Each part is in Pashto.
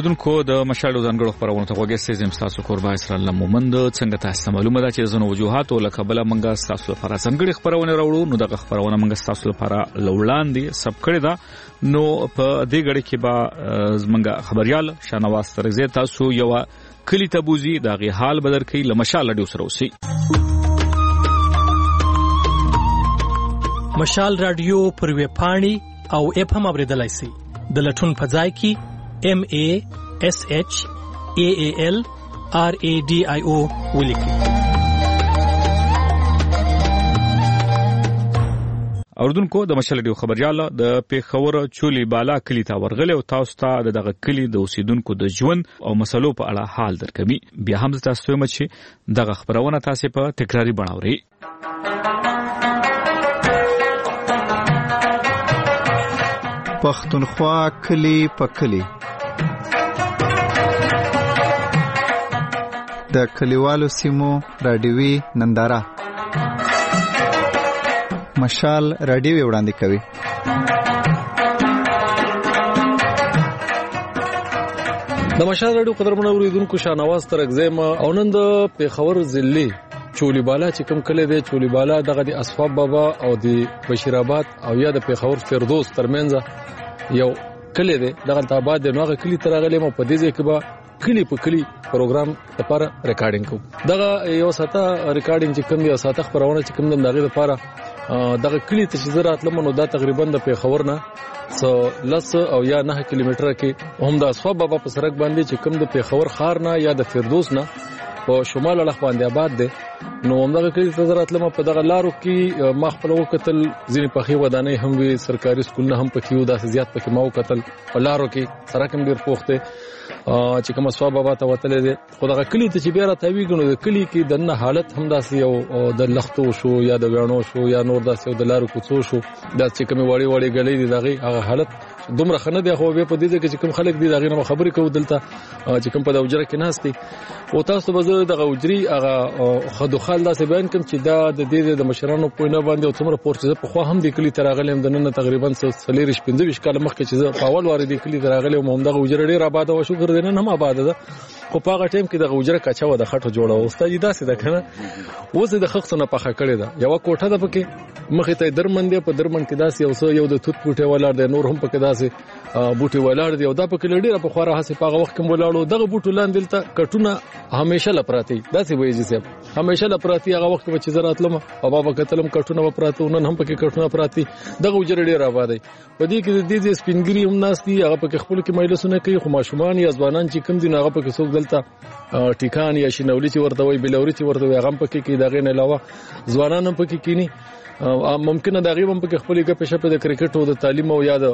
اوردونکو د مشال ځانګړو خبرونه ته وګورئ چې تاسو کوربای سره لمومند څنګه تاسو معلومه ده چې زنو وجوهات او لکبله منګه تاسو لپاره څنګه خبرونه راوړو نو دغه خبرونه منګه تاسو لپاره لوړاندې سب کړی دا نو په دې غړي کې با زمنګ خبريال شانواز ترزه تاسو یو کلی تبوزي دغه حال بدر کوي لمشال رادیو سره وسی مشال رادیو پر وی پاڼي او اف هم اوریدلای شي د لټون په ځای کې MASHALRADIO ولیکي. اوردونکو د مشال رادیو خبريال د پیښور چولي بالا کلی تا ورغله او تاسو ته دغه کلی د اوسیدونکو د ژوند او مسلو په اړه حال درکوي. بیا هم تاسو ته چې دغه خبرونه تاسو په تکراری بڼاوري. پښتونخوا کلی په کلی د کلیوالو سیمو رادیوي ننداره مشال رادیو وړاندې کوي. د مشال رادیو قدرمن اوریدونکو شانواز ترغزم او نن د پیښور ضلع چولی بالا چې کوم کلی دی چولی بالا دغه د اسفاب بابا او د بشیر آباد او یا د پیښور فردوس ترمنځ یو کلی دی دغه آباد د نوغه کلی ترغلی مو په دې ځای کې به کلی په کلی پروګرام لپاره ریکارډینګ کوو. دغه یو ساته ریکارډینګ چې کوم دی او ساته خبرونه چې کوم د دغه لپاره دغه کلی ته چې زراعت لمنو دا تقریبا د پیښور نه لس او یا 9 کیلومتره کې هم د اسفاب بابا په سرک باندې چې کوم د پیښور خار نه یا د فردوس نه په شمال اړخ باندې آباد دی نو همدغه کلی ته زراعت لمه په دغه لارو کې ما خپل وکتل ځینې پخې ودانۍ هم وي سرکاري سکولونه هم پکې وو داسې زیات پکې ما وکتل په لارو کې سرک هم ډېر پوخ دی چې کوم اسفاب بابا ته وتلې دی خو دغه کلی ته چې بیا راتاویږي نو د کلی کې دنه حالت هم داسې یو د لختو شو یا د ویاڼو شو یا نور داسې یو د لارو کوڅو شو دا چې کومې وړې وړې ګلۍ دي دغه هغه حالت دومره خنه دی خو به په دې کې چې کوم خلک دي دغه نه خبرې کوي دلته چې کوم په د اوجره کې ناشتي او تاسو به زه دغه اوجري هغه خدوخال داسې بیان کوم چې دا د دې د مشرانو په نه باندې او څومره پورته په خو هم د کلی تراغلم د نن تقریبا 45 کال مخکې چې په اول واره د کلی تراغلم هم دغه اوجره ډیر آباد او شو ګرځنه هم آباد ده خو په هغه ټیم کې د اوجره کچا و د خټو جوړه او استاد داسې ده کنه اوس د خښتونه پخه کړی ده یو کوټه ده پکې مخې ته درمن دی په درمن کې داسې یو د توت بوټي ولار دی نور هم پکې داسې بوټي ولار دی او دا پکې لډیره په خوره هسه په هغه وخت کې ولاړو دغه بوټو لاندې ته کټونه همیشه لپراتی داسې وایي چې همیشه لپراتی هغه وخت چې زراعت لمه او بابا کتلم کټونه وپراته نن هم پکې کټونه پراتی دغه اوجره ډیر آباد دی په دې کې د دې سپینګری هم ناشتي هغه پکې خپل کې مجلسونه کوي خو ماشومان یا ځوانان چې کم دي هغه پکې څوک دلته ټیکان یا شینولي چې ورته وي بلوري چې ورته وي هغه پکې کې دغه نه علاوه ځوانان هم پکې کینی ممکنه دا غیبم پکې خپل کې پښه په د کرکټ او د تعلیم او یا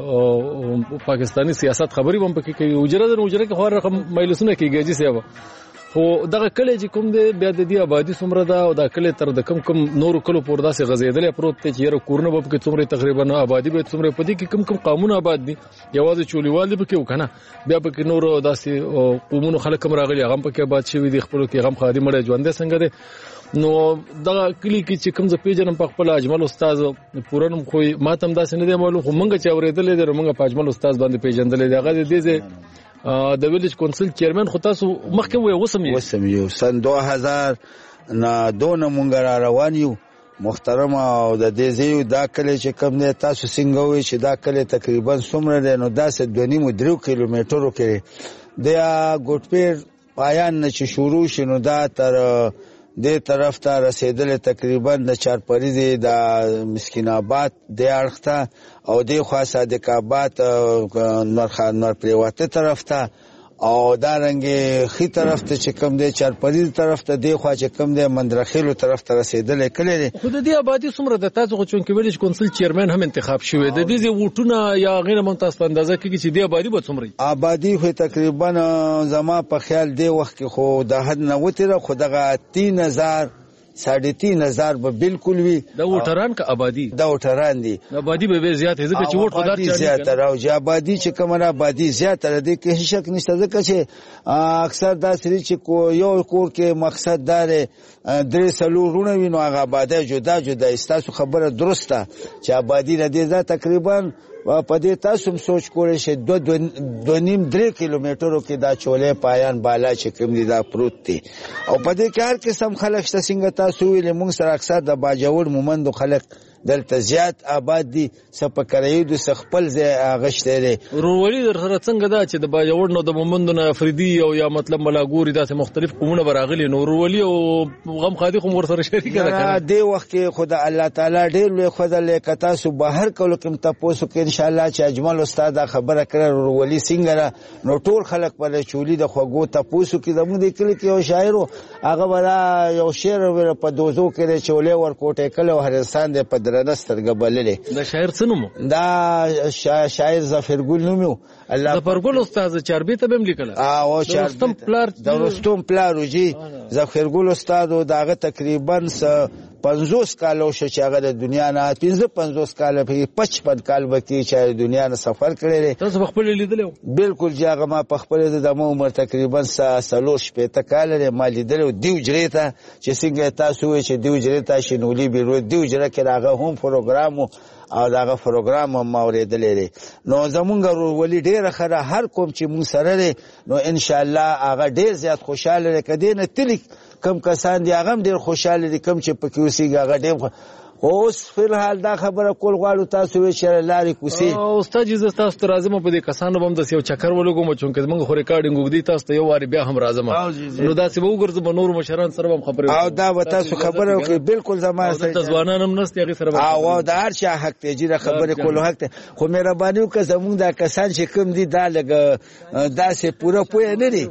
د پاکستانی سیاست خبري هم پکې کوي اوجره کې خو رقم مجلسونه کېږي چې سیابه خو دغه کله چې کوم دی بیا د دې آبادی څومره ده او دا کله تر د کم نور کلو پور داسې غزیدلې پروت ته چې یره کورونه به کې څومره تقریبا آبادی به څومره پدې کې کم قانون آباد دي یوازې چولیوال به کې وکنه بیا به کې نور داسې قومونو خلک هم راغلي هغه په کې آباد شوی دي خپل کې غم خادي مړ ژوند څنګه دي نو دغه کلی کې چې کوم ز پیجنم په خپل اجمل استاد پورنم خو ماتم داسې نه دی معلوم خو مونږ چې اورېدلې دي مونږ په اجمل استاد باندې پیجندلې دي هغه دې د ویلیج کونسل چیرمن خو تاسو مخکې وې وسم یو سن 2000 نه دون مونږ را روان یو محترم او د دې زیو دا کله چې کوم نه تاسو څنګه وې چې دا کله تقریبا څومره ده نو دا 2.5 کیلومترو کې د ګوټپیر پایان نه چې شروع شنو دا تر دې طرف ته رسیدل تقریبا د چارپریزي د مسکین آباد د اړخته او د خوا صادق آباد نورخان نور پریواته طرف ته او دارنګه خي طرف ته چې کوم د چارپریزي طرف ته د خوا چې کوم د مندرخیلو طرف ته رسیدل کله خو د دې آبادی څومره د تاسو چون کې ویلیج کونسل چیرمن هم انتخاب شوی د دې ووټونه یا غیر منتخب اندازه کې چې د آبادی به څومره آبادی خو تقریبا زما په خیال دی وخت کې خو د حد نه وتره خو دغه 3000 3,500 به بالکل وي د ووټران کا آبادی د ووټران دي آبادی به زیات ځکه چې ووټ خدار چا زیات راوځي آبادی چې کومه آبادی زیات لري کې هیڅ شک نشته ځکه چې اکثر دا سری چې یو کور کې مقصد دار درې سلورونه وینو هغه آبادی جدا استاسو خبره درسته چې آبادی ردی دا تقریبا په دې تاسو هم سوچ کولی شئ 2.5-3 کیلومترو کې دا چولې پایان بالا چې کوم دي دا پروت دی او په دې کې هر قسم خلک شته څنګه تاسو ویلې موږ سره اکثر د باجوړ مومندو خلک دلته زیات آباد دي سپکرایو د خپل ځای اغشته دي ورولي در سره څنګه دا چې د باجوړ نو د مومندو نه افریدي او یا مطلب ملاګوري داسې مختلف قومونه براغلي نو ورولي او غم خادي خو ور سره شریک ده دی وخت کې خدای الله تعالی ډېر لوی خدای لیک تاسو بهر کولو کوم تاسو کې ان شاء الله چې اجمل استاد خبره کړه ورولي څنګه نو ټول خلک په چولي د خوګو تاسو کې زموږ د کلی کې یو شاعر هغه ولا یو شعر په دوزو کې چولې ورکوټه کله او هرستان د درنستر غبللې دا شاعر څه نوم دا شاعر ظفرګل نوم الله ظفرګل استاد چاربي ته هم لیکل او رستم پلار د رستم پلاروجي ظفرګل استاد داغه تقریبا 50 کالو چې هغه د دنیا نه 50 کال په 55 کال وکي چې د دنیا نه سفر کړی تاسو خپل لیدلو بالکل جاغه ما په خپل د عمر تقریبا 30 کال ما لیدلو دیو جریته چې څنګه تاسو وایي چې دیو جریته شنولي بیرو دیو جره کې هغه هم پروګرام او داغه پروګرام ما اوریدلې نو زمونږ ولی ډیره خره هر کوم چې مون سره نو ان شاء الله هغه ډیر زیات خوشاله کړي نه تلیک کم کسان دي هغه ډیر خوشاله دي کم چې پکې اوسېږي هغه ډیر اوس فل حال دا خبره کول غواړو تاسو وی شر لاري کوسي استاد جز تاسو راځم په دې کسانو باندې د یو چکر ولګم چې موږ خو ریکارډینګ وګدي تاسو ته یو واری بیا هم راځم نو دا څه وګرځم په نور مشران سره هم خبره او دا و تاسو خبره وکړي بالکل زما سره ځوانان هم نست یغي سره او دا هر چا حق ته جره خبره کول حق ته خو مهرباني وکړه زموږ دا کسان چې کوم دي دا لګ دا سه پوره پوهه نه دي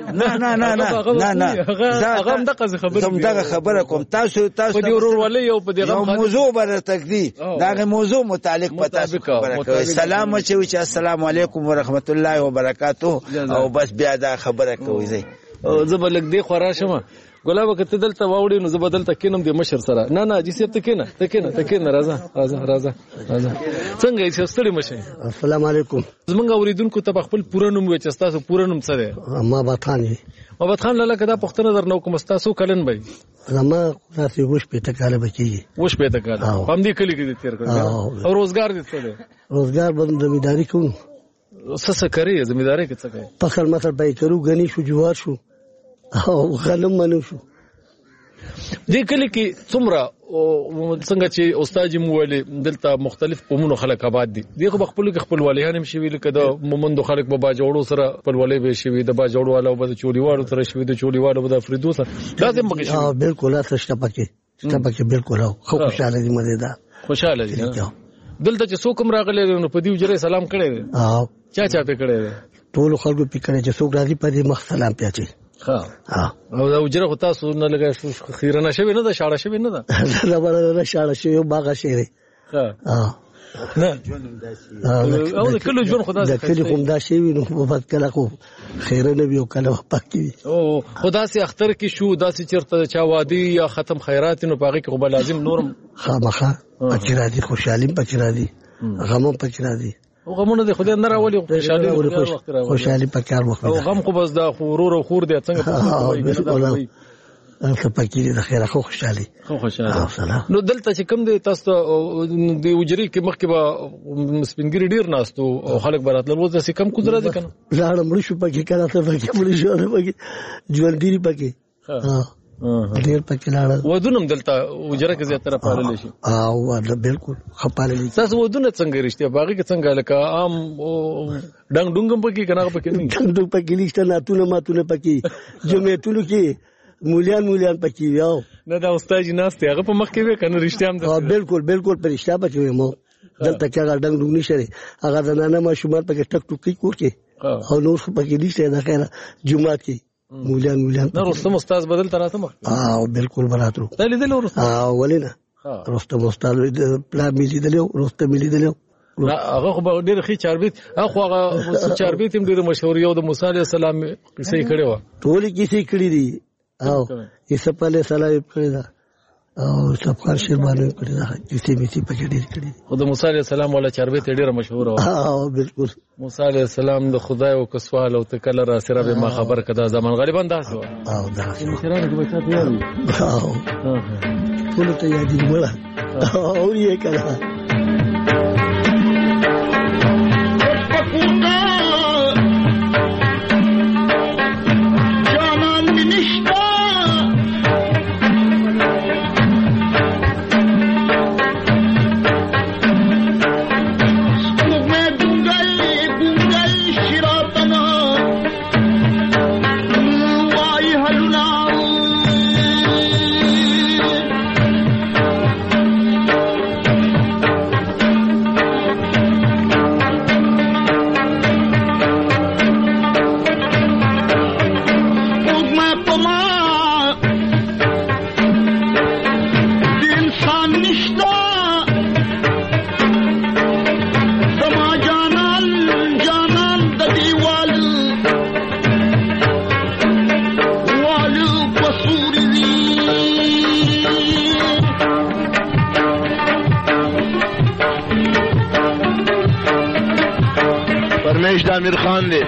نه هغه هم دغه خبره زم دغه خبره کوم تاسو په دې ورور ولې یو په دې موضوع بر تقدی دا موضوع متعلق پتا خبره کوي سلام چې السلام علیکم ورحمت الله وبرکاته او بس بیا دا خبره کوي زه زبلک دی خورا شمه ګلاب کته دلته واوړي نو زبدلته کینم د مشر سره نه جی سیب ته کینه راځه څنګه یې ستړي مشه السلام علیکم زمونږ اوریدونکو ته خپل پوره نوم وچ تاسو پوره نوم څه دی ما خان لاله کدا پښتنه در نو کوم تاسو کلن بای زما تاسو وښ په تکاله بچي هم دې کلی کې تیر کړو او روزګار دې څه دی روزګار باندې زمینداری کوم څه کوي زمینداری کې څه کوي فصل مثلا پای کرو غنی شو جوار شو او غنم منو شو دې کلی کې څومره څنګه چې استاد موالي دلته مختلف قومونو خلک آباد دي دغه خپل ولیان هم شوی لکه د مومندو خلک په باجوړو سره خپل ولې به شوی د باجوړو والو په چولیوالو سره شوی د چولیوالو په افریدو سره لازم پکې شوی بالکل تاسو پکې بالکل خو خوشاله دي مزیدار خوشاله دي دلته چې څوک راغلی نو په دې وجره سلام کړی او چا په کړی ټول خلکو په کړی چې څوک راځي په دې مخ سلام پیاچي او دا وجره خو تاسو نه لګا خیرانه شوی نه ده شاړه شوی نه ده دا بل شاړه شوی باغ شهري نه او د کله ژوند خدا د کله کوم دا شی وینو په وخت کله خو خیره نه ویو کله پکې او خدا سي اختر کې شو داسې چرته چا وادي یا ختم خیرات نو پاغي کې خو لازم نورم خامخا پکې راځي خوشحالي پکې راځي غم پکې راځي او غمونه د خدای نه راولي خوشحالي پکار وخت او غم خو بس دا خورور او خور دي څنګه پکې د خیره خو خوشحالي نو دلته چې کوم دي تاسو د وجري کې مخکې به سپینګری ډیر ناستو او خلک براتل وځي چې کم کوزره دي کنه لاړم مړ شو پکې کړه ته پکې مړ شو پکې ژوند دی پکې ډیر پکې لاړ ودونم دلته وجره کې زیاتره پالل شي او بالکل خپالل تاسو ودونه څنګه رښتیا باغی کې څنګه لکه عام ډنګ ډنګم پکې کنه پکې نه ډنګ پکې نشته ناتونه ماتونه پکې جمعیتونو کې مولیان پکې یاو نه دا استاد ناشته هغه په مخ کې وې کنه رښتیا هم بالکل پر رښتیا پکې مو دلته کې هغه ډنګ ډنګ نشي هغه د نانه ما شومان پکې ټک ټوکی کور کې او نور پکې نشته دا خیره جمعه کې مولیان نه رستم استاد بدل تراته مخ بالکل براترو تل دې رستم ولینا رستم استاد پلان ملي دلو رستم ملي دلو هغه خو ډېر خي چاربیت هغه چاربیت هم ډېر مشهور یو د موسی عليه السلام کیسې کړي و ټول کیسې کړي دي او یوسف علیه السلام کړي دا او سفر شرمانه کړي دا کیسې میسي پکې ډېر کړي خو د موسی عليه السلام ولا چاربیت ډېر مشهور و او بالکل موسی عليه السلام د خدای او کسوال او تکل را سره به ما خبر کدا زمان غالبا داسو او دا شرانه کې بچا پیاري ټول ته یادې وړه او یې کړه فرمایش د امیر خان دی.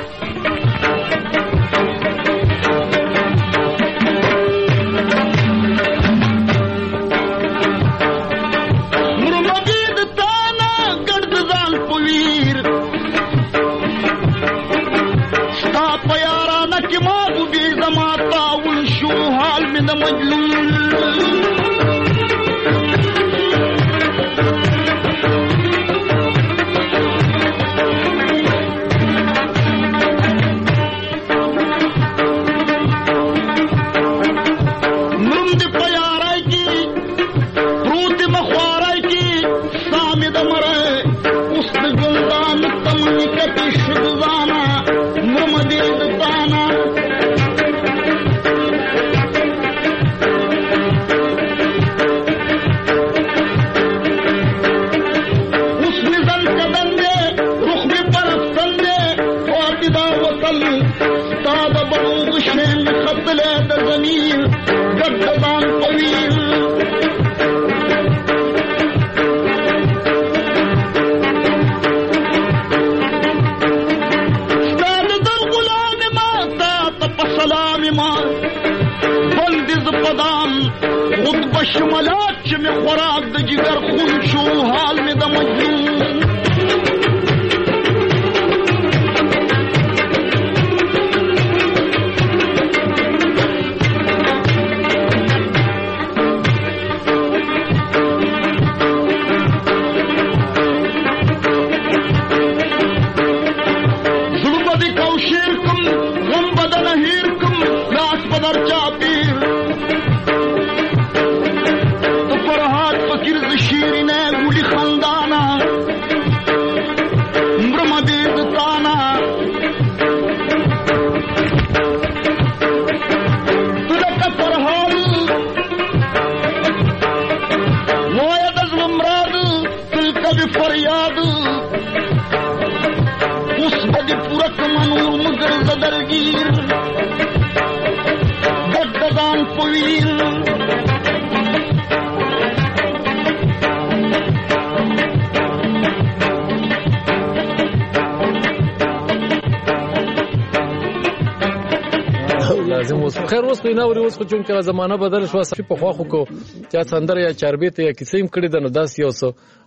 خیر اوس په ناوري اوس خو چې زمانہ بدل شو په خوا خو کو چا څندر یا چاربیت یا کیسې هم کړی د نو داس یو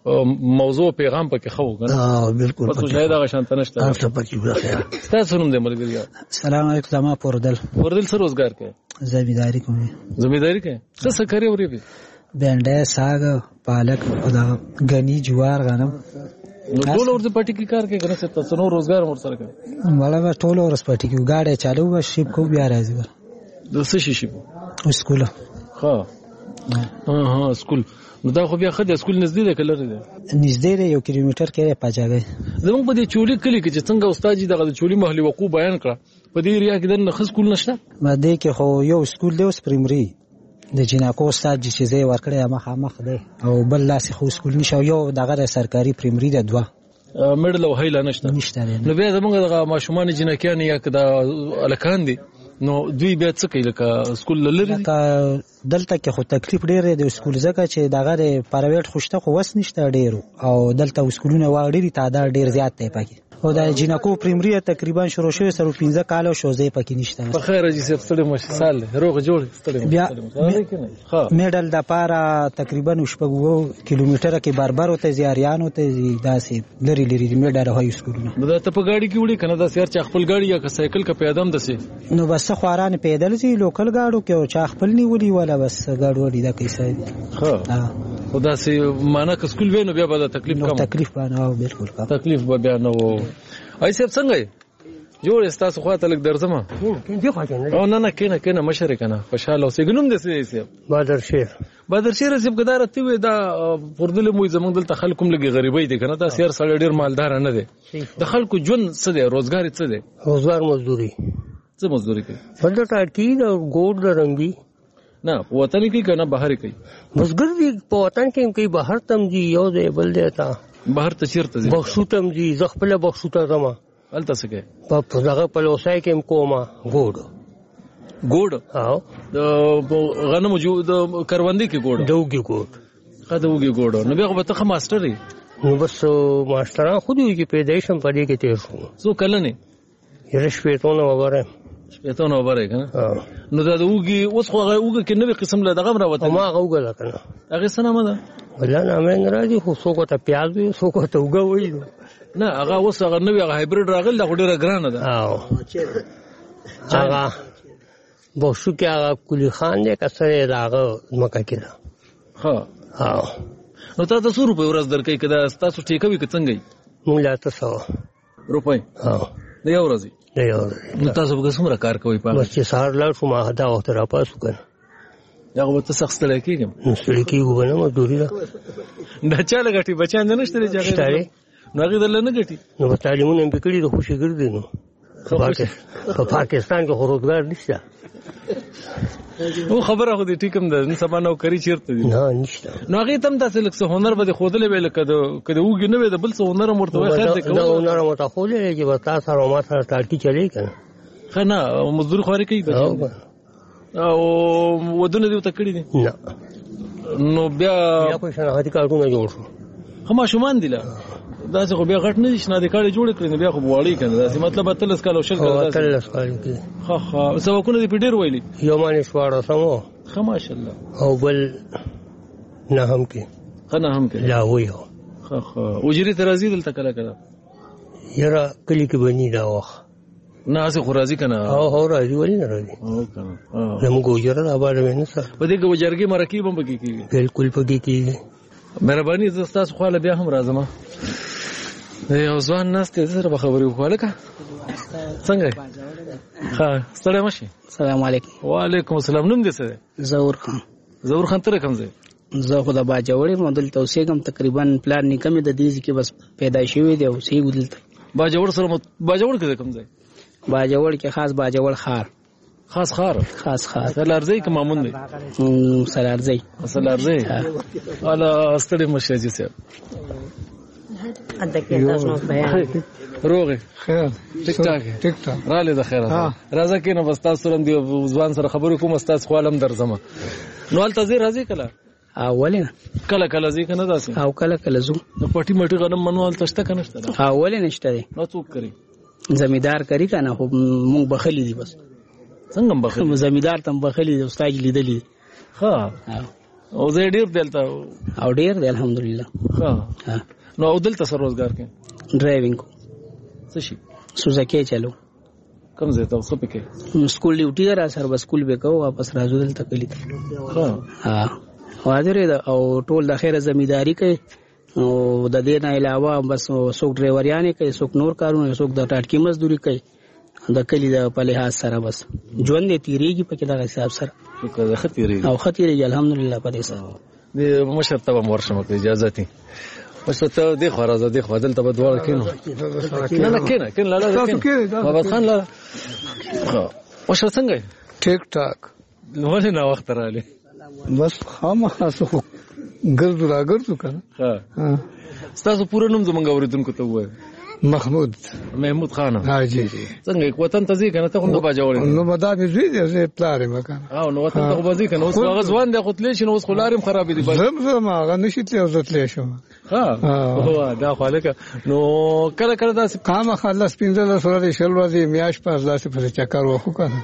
موضوع پیغام پکې خو غن بالکل پس شاید هغه شانت نشته تاسو پکې وخه تاسو نوم دې ملګری السلام علیکم زما پوردل سره روزګار کې زمینداری کوم کې څه کوي اوري به بنډه ساګ پالک او دا غنی جوار غنم نو ټول ورته پټی کې کار کوي کنه تاسو نو روزګار مور سره کوي مړه ټول ورس پټی کې گاډي چالو و شپ کو بیا راځي د څه شي اسکول ها اسکول نو دا خو بیا خدای اسکول نږدې ده کله ده نږدې ده 1 کیلومتر کې پاجاوي زموږ په دې چولي کلی کې چې څنګه استاد جی دغه چولي محلي وقوع بیان کړ په دې ایریا کې د نخ اسکول نشته ما دې کې خو یو اسکول دی اوس پرایمري د جناکو استاد جی چې زه ورکړې مخامخ دی او بل لاس خو اسکول نشو یو دغه سرکاري پرایمري ده دوه مډل او هیله نشته نو بیا زموږ دغه ماشومان جنکیان یا کدا الکان دي نو دوی بیا څه کوي لکه اسکول لري دلته کې خو تکلیف ډیر دی د اسکول ځکه چې دغه پرایویټ خوشته خو وس نشته ډیرو او دلته اسکولونه واړي تعداد ډیر زیات دی پکې او د جنکو پرایمري تقریبا شروع شوی سره 15 کال شو زی پکې نشته په خیر جی سب ستړي مشه سال روغ جوړ ستړي بیا میډل د پاره تقریبا 6 کیلومتر کې بربر وته زیاریان وته داسې لري میډل هاي اسکولونه دا ته په گاډي کې وړي کنه دا سیر چا خپل گاډي یا سایکل کا پیادم دسه نو بس خواران پیدل زی لوکل گاډو کې او چا خپل نیولي ولا بس گاډو وړي دا کیسه ها خدا سي معنا ک اسکول وینو بیا به تکلیف کم تکلیف باندې بالکل تکلیف به بیا نو ایسب څنګه جوړ استاسو خواته لګ درځم او نه کنه مشر کنه خوشاله اوسې ګنوم دې سي بادر شیر سیب ګدار ته وې دا پردل مو زمونږ دلته خلکم لګي غریبۍ دي کنه دا سیر سړی ډیر مالدار نه دي د خلکو جون څه دي روزګار څه دي روزګار مزدوري کوي فلټ ټاټی او ګوډ رنگي نه وطن کې کنه بهر کوي مزګر دي په وطن کې کوي بهر تم جی یو دې بل دې تا بهر ته چیرته دي بخښو تم جی زغپله بخښو ته زما الته څه کوي په دغه په لوسای کې کومه ګوډ او د غنمو جو د کروندې کې ګوډ دوګي ګوډ نو بیا به ته ماستر یې نو بس ماستران خو دې چې پیدایش هم پدې کې تیر شو. څو کله نه یې شپېتونه وبره شپېتونه وبره کنه. نو دا وګي اوس خو هغه وګي کې نوې قسم له دغه راوته ما هغه وګل کنه هغه سنامه ده ولا نه مې راځي خو څوک ته پیاز وي څوک ته وګا وي نه هغه اوس هغه نوې هغه هایبرید راغل دا ډیره ګرانه ده. هغه بوشو کې هغه کلی خان دې کسره راغه مکه کې ده. ها نو تاسو 100 روپے ورځ درکې کدا تاسو ټیکوي که څنګه مونږ لا 100 روپے د یو ورځې نو تاسو به څومره کار کوئ په بس چې سهار لاړ شو ما دا وخت را پاسو کړ دا به تاسو ستړی کېږم ستړی کېږو نه مزدوري ده دا چا لګټي بچان نه نشته چې نو هغه دل نه ګټي نو تعلیمونه هم پکړي د خوشي ګرځي نو په پاکستان کې روزګار نشته. او خبره خو دې ټیکم ده نن سبا نو کری چیرته دي نه نشته. نو هغه تم تاسو لکه هنر به خودلې ویل کده وګ نه وي د بل څه هنر مرته وای خیر دې کوو. دا هنر مرته خولې چې وتا سره ما سره تاړکی چلی کنه خنه مزدور خوري کوي او ودونه دې تکړی دي نه نو بیا کوم شناختی کارونه جوړ شو خما شومان دي لا دا څه خو بیا غټ نه شنه د کاړي جوړ کړی بیا خو بواړی کنه دا مطلب تلس کال او شل کال تلس کال کې ها سبقونه دې پډیر ویلي یو مانه شواره سمو خ ماشاءالله او بل نه هم کې خنه هم کې لا ویو خ اجری ترازی دلته کله کله یرا کلی کې بنی دا وخ نه اسه خو راضی کنه او راضی ولی نه راضی او کنه زموږ وجره لا باندې نه سره په دې کې وجرګي مرکب هم پکې کیږي بالکل پکې کیږي. مهرباني زستا خو له بیا هم راځم یو ځوان ناست زره خبرې وکړه لکه څنګه ها ستړی مشي. السلام علیکم. وعلیکم السلام. نوم دې څه دی؟ زور خان. زور خان تر کوم ځای؟ زه خو د باجوړې مدل توسيګم تقریبا پلان نکمه د دې کې بس پیدا شوی دی او سي ګدلته باجوړ سره باجوړ کې کوم ځای؟ باجوړ کې خاص باجوړ خار خاص سلارځي که مامون دی؟ سلارځي الا ستړي مشاجي صاحب روغه خیر ټیک ټاک را لې د خیره راځه کې نو بس تاسو سره دی ځوان سره خبرې کوم استاد خو علم درځم نو ال تزیر راځي کله اولین کله ځي کنه داسې او کله زو د پټي مټي غنم منوال تشته کنه شته اولین نشته دی نو څوک کوي زمیدار کوي کنه خو مونږ بخلی دی بس څنګه بخلی زمیدار تم بخلی دی استاد لیدلی ها او زه ډیر دلته او ډیر دی الحمدلله ها نو او دلته سر روزګار کې ډرایوینګ څه شي سوزاکی چلو کوم ځای ته څه پکې سکول ډیوټي را سر بس سکول به کو واپس راځو دلته کلی ها حاضر او ټول د خیره زمیداری کوي او د دې نه علاوه بس څوک ډرایوریانه کوي څوک نور کارونه څوک د ټاټکی مزدوري کوي د کلی د په لحاظ سره بس ژوند دې تیریږي په کې د حساب سره او خطیریږي الحمدلله په دې سره د مشر ته ورشم کې اجازه تي بس ته دې خو راځه دې خو دلته بدوال کینو نه کین لاله بابا خان لاله مشر څنګه ټیک ټاک نو نه وخت رااله بس خامخا سو ګرځو کنه ها تاسو پوره نوم زمونږ اوریدونکو ته وایي محمود خان ها جی څنګه وطن ته ځي کنه ته هم د باجوړ نو مدا به زوی دې پلار مکان او نو وطن ته وځي کنه اوس هغه ځوان د خپل شنو اوس خلارم خراب دي زم هغه نشي وزتلې شو ها دا خالک نو کله دا قام خلاص پینځه سره شل ورځې میاش پاس داسې په چکر وخو کنه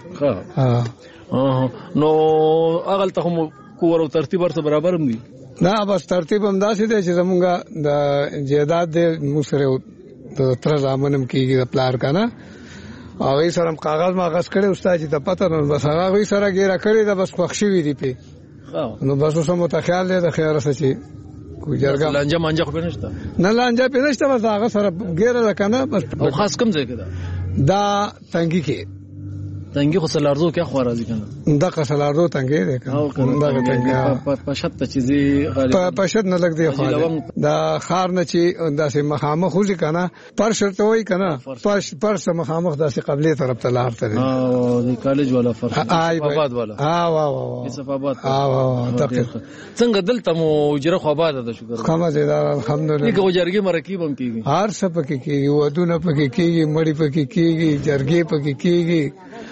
ها نو اغل ته هم کور او ترتیب ورته برابر هم دي نه بس ترتیب هم داسې دی چې زمونږ د جیداد د موسره د تر زامنم کېږي د پلار کنه او یې سره کاغذ ماغذ کړي استاد چې د پته نو بس هغه یې سره ګیره کړی دا بس خوښي وي دی په نو بس اوس مو ته خیال دی د خیال سچې کوی جرګه لانجه مانجه خو نشته نه لانجه په نشته بس هغه سره ګیره کنه بس او خاص کم ځای کې دا تنګي کې تنګي خو سلارزو کې خو راځي کنه دا سلارزو تنګي دی کنه دا تنګي په شت چیزي غالي په شت نه لګ دی خو دا خار نه چی داسې مخامخ خوځي کنه پر شرط وای کنه پر سم مخامخ داسې قبلي طرف ته لار ترې او د کالج والا فرق آباد والا وا صفاباد دقیق څنګه دلته مو جره خو آباد ده شکر خامہ زیدار الحمدلله دغه جرګي مرکب هم کیږي هر څه پکې کیږي ودونه پکې کیږي مړی پکې کیږي جرګي پکې کیږي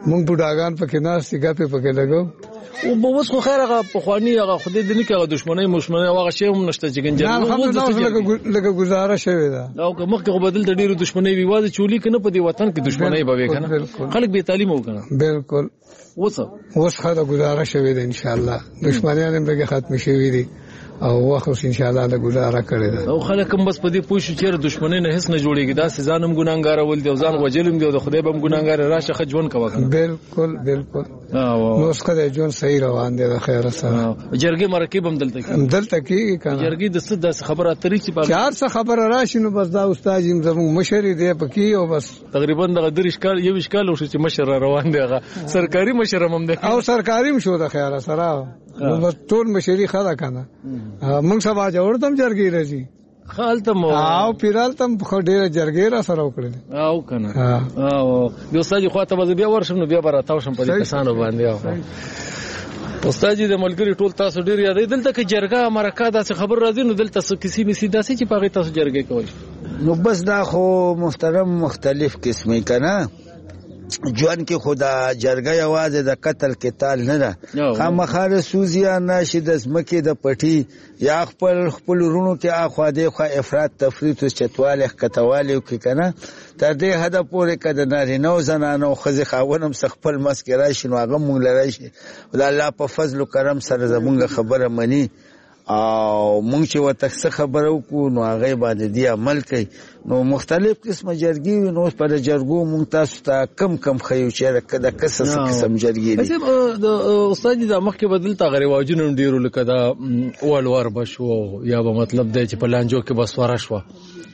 مونږ بوډاګان پکې ناست ګپې پکې لګو او به اوس خو خیر هغه پخواني هغه خدای دې نه کې هغه دښمنۍ مشمنۍ هغه شی هم نشته چې ګنجل لکه گزاره شوی دا او که مخکې بدل د ډیرو دښمنۍ ویواز چولی کنه په دې وطن کې دښمنۍ به وکنه خلک به تعلیم وکنه بالکل اوس خاطر گزاره شوی دی ان شاء الله دښمنیان هم به ختم شوی دي او واخص ان شاء الله د گزاره کړی دا او خلک هم بس په دې پوښتنه چې دښمنۍ نه هیڅ نه جوړیږي دا ځانم ګناګار ول دی ځان وجلم دی او خدای به ګناګار راشه خجون کوي بالکل نو اوس کله جون صحیح روان دی د خیر سره جرګې مرکب هم دلته کې کنه جرګې د خبره اترې چې په چار څه خبره راشي نو بس دا استاد زموږ مشر دی پکې او بس تقریبا د درش کال یو اشکال او چې مشر روان دی هغه سرکاري مشر هم دی او سرکاري شو د خیر سره نو ټول مشري خدا کنه موږ سبا جوړتم جرګې راځي خالتم او پیرالتم خو ډیره جرګې را سره وکړل او کنه او د استاد خو ته بیا ورشم نو بیا براتاو شم په دې کسانو باندې استاد د ملګری ټول تاسو ډیر یادې دلته کې جرګه مرکه داسې خبر راځي نو دلته څه کسی می سیده سي چې پاغه تاسو جرګې کوي نو بس دا خو محترم مختلف قسمه کنه جوان کې خدا جرګه یوازې د قتل کې تال نه ده خامخاله سوزیا ناشي د زمکه د پټي یا خپل رونو کې اخواده خو افراط تفریط او چتواله کتواله کې کنه تر دې هدا پورې کده نارینه او زنانه خزي خاونم خپل مسکرای شنو هغه مونږ لري شي د الله په فضل او کرم سره زمونږ خبره مني او مونږ چې وته خبره وکړو نو هغه باندې دی عمل کوي نو مختلف قسمه جرګي نو پر جرګو مونږ تاسو ته کم خیو چې د قسم جرګي دي د استاد د مخکې بدل تا غری واجنون ډیرو لکه دا اولوار بشو یا به مطلب دی چې په لانجو کې بس ورا شو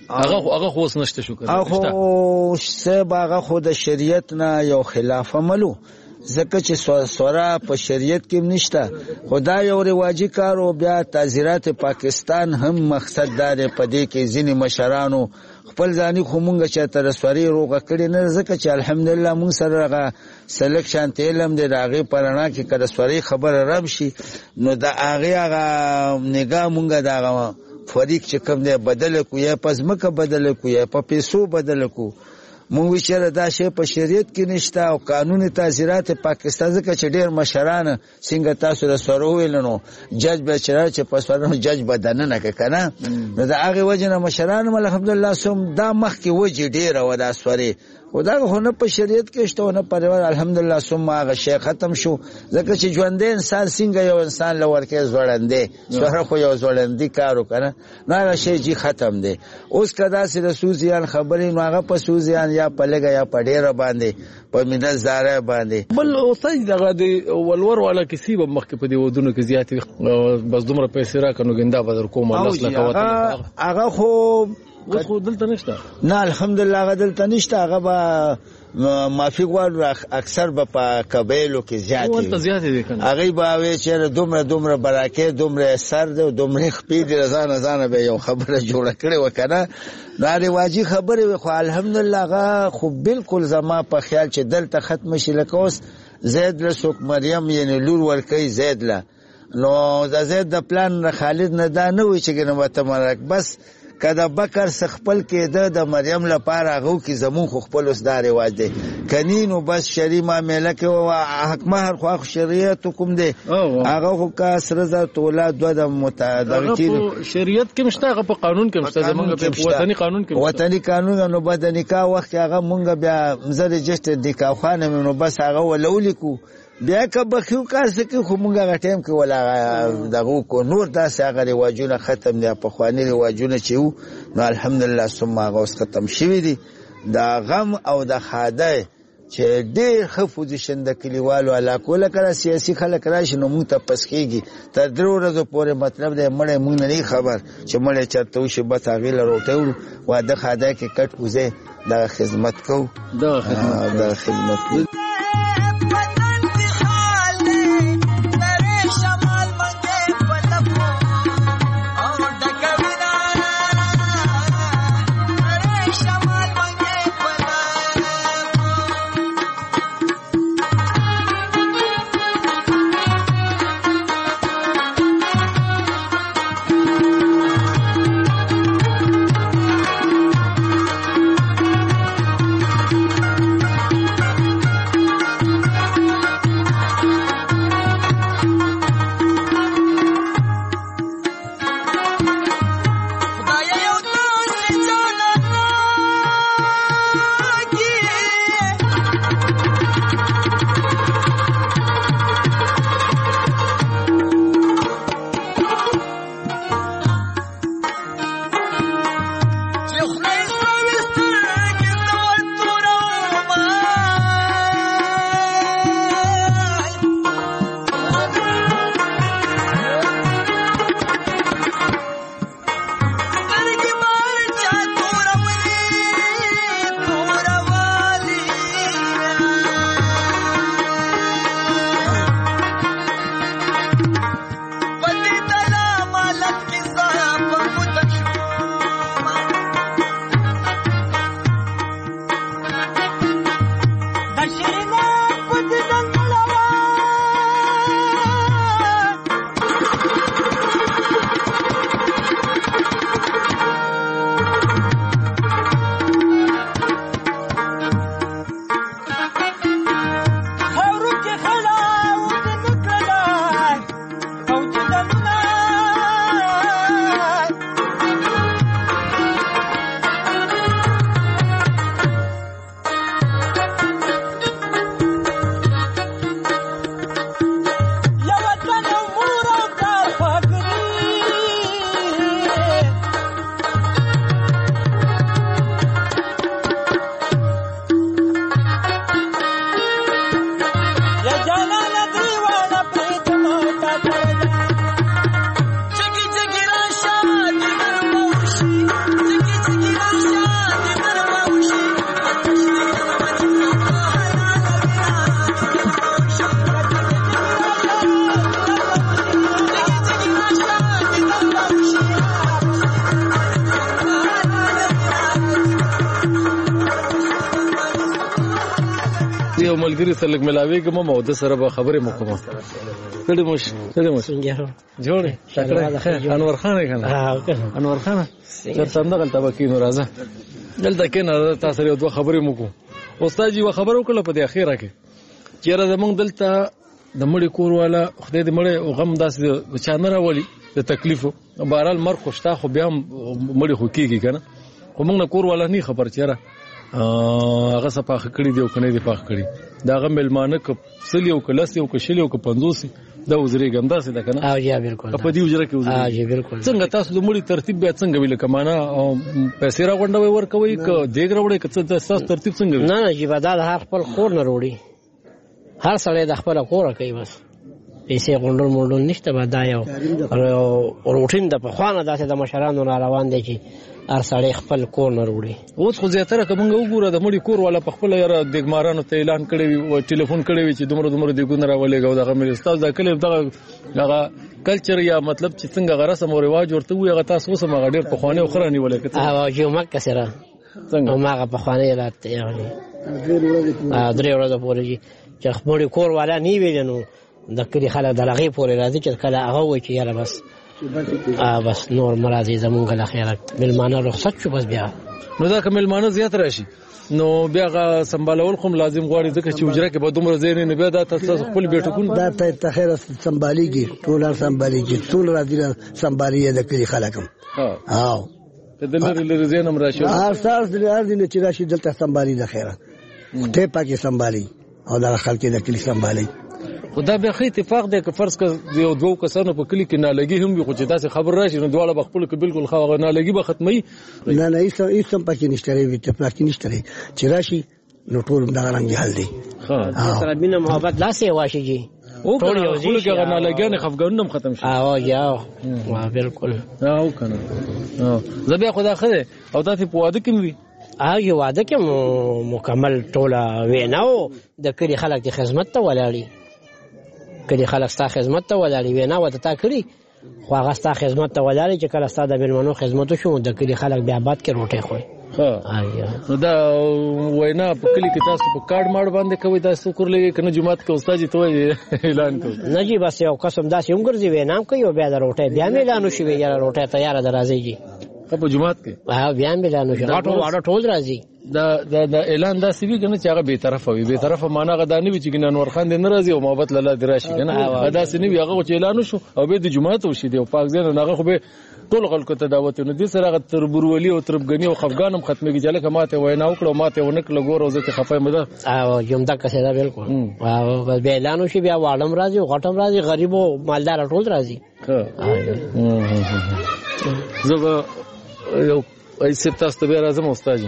هغه خو نشته شو کړه هغه سبا هغه خو د شریعت نه یو خلاف عملو زکه چې سورا په شریعت کې نشته خدای یو رواجی کار او بیا تعزیرات پاکستان هم مقصد دار په دې کې ځینې مشرانو خپل ځاني خمونګه چې تر سوري روغه کړي نه زکه چې الحمدلله مون سره هغه سلیکشن تلم دې راغي پرانا کې کړه سوري خبر رب شي نو دا هغه نگاه مونږه دا فریق چې کوم دی بدل کو یا پزمکه بدل کو یا په پیسو بدل کو مونږ وشره دا شی په شریعت کې نشته او قانوني تعزیرات پاکستان ځکه چې ډېر مشران څنګه تاسو د سورو ویلنو جج به چې په سورو جج بدنه نه کنه نو دا هغه وجنه مشران الحمدلله سم دا مخ کې وجه ډېر و دا سوري خدا خو نه په شریعت کې شته نه پرور الحمدلله سم هغه شی ختم شو ځکه چې ژوند انسان څنګه یو انسان لور کې زوړندې سره خو یو زوړندې کارو کنه نه هغه شی جی ختم دی اوس کدا سي رسوزيان خبرې نو هغه په سوزيان یا پلګا یا پډېره باندې په مینه زاره باندې بل اوسای دغه دی ولور والا کسی به مخ کې په دې ودونو کې زیات بس دومره پیسې را کنو ګندا بدر کوم الله سلام وطن هغه خو خو دلته نشته نه الحمدلله هغه دلته نشته هغه به معافي غواړو اکثر به په قبایلو کې زیات دي کنه هغه به وی چې دومره براکه دومره سر دی دومره خپې دي ځان به یو خبره جوړه کړې وکنه دا رواجی خبره وي خو الحمدلله هغه خو بالکل زما په خیال چې دلته ختم شي لکه اوس زید له سوک مریم یعنی لور ورکی زید له نو د زید د پلان خالد نه دا نه وي چې ګنه وته مرک بس کله بکر خپل کې د مریم لپاره غو کې زمون خو خپل اوس دا رواج دی کنینو بس شری معاملې کې او حق مہر خو شریعت کوم دی هغه خو کا سره ذات اولاد د متعددین شریعت کې مشته هغه په قانون کې مشته زمونږ په وطني قانون کې وطني قانون نو بد نکاح وخت هغه مونږ بیا مزر جشت نکاح خانه نو بس هغه ولولیکو بیا که بخیو کار سکی خو مونږه غټیم کې ولا دغه کو نور داسې هغه رواجونه ختم دي په خواني رواجونه چې نو الحمدلله ثم هغه ختم شوی دي دا غم او د خاده چې ډېر ښه پوزیشن د کلیوالو علاقو لکه سیاسي خلک راشي نو مونږ ته پس کېږي تر 3 ورځو پورې مطلب دی مړی مونږ نه خبر چې مړی چېرته وشي بس هغې له روټۍ وړو واده خاده کې کټ کوزی دغه خدمت کوو دغه خدمت کوو ملګری سره لګ ملاويږم او د سره به خبرې مکوم. کله مش جوړه شکر انور خان کنه انور خان تر څنګه غلطه وکینو راځه دلته کنه تاسو یو دوه خبرې مکو. استاد جی و خبرو کله په اخیره کې چیرې زمونږ دلته د مړي کور والا خدای دې مړي او غم داسې بچانه راولي د تکلیفو بهرحال مر خوشتا خو بیا مړي خو کیږي کنه خو موږ نه کور والا نه خبر چیرې هغه صفه کړی دی او کنه دی پاک کړی دا غم ملمانه ک سلی او کلس او کشلی او ک 50 دا وزري ګندا سي دا کنه او یا بالکل په دې وجره کې وزري ها جی بالکل څنګه تاسو د مړي ترتیب بیا څنګه ویل کمانه پیسې را غونډوي ورکوي ک دیګ راوړي ک تاسو ترتیب څنګه نه نه جی بدل هر خپل خور نه وروړي هر سړی د خپل کور کوي بس پیسې غونډول مونډول نشته بدا یو روټین د په خوانه داسې د مشرانو روان دي چې هر سړی خپل کور نه وروړي. اوس خو زیاتره کومه وګوره د مړي کور والا په خپل یاره دګمارانو ته اعلان کړی او ټلیفون کړی چې دومره دګونه راولېګو دغه مې استاد دا کله دغه کلچر یا مطلب چې څنګه رسم او رواج ورته وي هغه تاسو اوس ما ډېر په خوانه خرانی ولې کته او جو مکه سره څنګه ما په خوانه راته یعنی درې ورځې پورې چې خپل کور والا نی ویلنو د کلی خلک د لغې پورې راځي چې کله هغه وایي چې یاره بس نور مرادي زمونږ له خیره ملمانه رخصت شو بس بیا نو دا که ملمانه زیات راشي نو بیا غا سمبالول خو لازم غواړي ځکه چې وجره کې به دومره زین نه بیا دا تاسو خپل بیٹکون دا ته خیره سمباليږي ټول سمباليږي ټول راځي سمبالي د کلی خلکم ها د لری زینم راشي اساس د ارزینه چې راشي دلته سمبالي د خیره ته پاکي سمبالي او د خلک د کلی سمبالي خدا به خې اتفاق دی که فرض کړه یو دوه کسانو په کلی کې نالګي هم وي خو چې تاسو خبر راشي نو دواړه بخپل کې بالکل خو نالګي به ختمي نه هیڅ هم پکې نشته ری اتفاق نشته ری چې راشي نو ټول دا رنګ حل دی سره مینه محبت لاسه واشي جی ټول یو ځای کې نالګي نه خفګانونه ختم شي او یا بالکل او کنه زبیا خدا خره او تاسو په واده کې وي یو واده کې مکمل ټوله ویناو د کلی خلک د خدمت ته ولاړی کله خلک ستا خدمت ته ولاړی وینا وته تا کړی خو هغه ستا خدمت ته ولاړی چې کله ستا د ملمنو خدمت شو د کلی خلک بیا باد کې روټه خوي نو دا وینا په کلی کې تاسو په کارت ماړ باندې کوي تاسو کورلې کنه جمعات کې استاد ته اعلان کوي نه جی بس یو قسم داسې عمرځي وینا کوي او بیا د روټه بیا اعلان شي یا روټه تیار ده راځي جی په جمعات کې بیا اعلان شي راټو ټول راځي دا اعلان دا سی وی کنه چې هغه به طرفه وي به طرفه معنا غدا نه وي چې انور خان دې ناراضي او محبت لاله دراشي کنه دا سی نه وی هغه چې اعلان شو او به د جمعه ته وشي دی او پاک ځین هغه خو به ټول خلکو ته دعوت نه دي سره هغه تربورولي او تربګنی او خفګانم ختميږي چې لکه ماته وینا وکړو ماته ونکړه ګور او زه خفای مده او جمدا کسه دا بالکل او بس به اعلان شي بیا واړم راځي او غټم راځي غریب او مالدار ټول راځي زه یو ایسه تاسو ته راځم استاد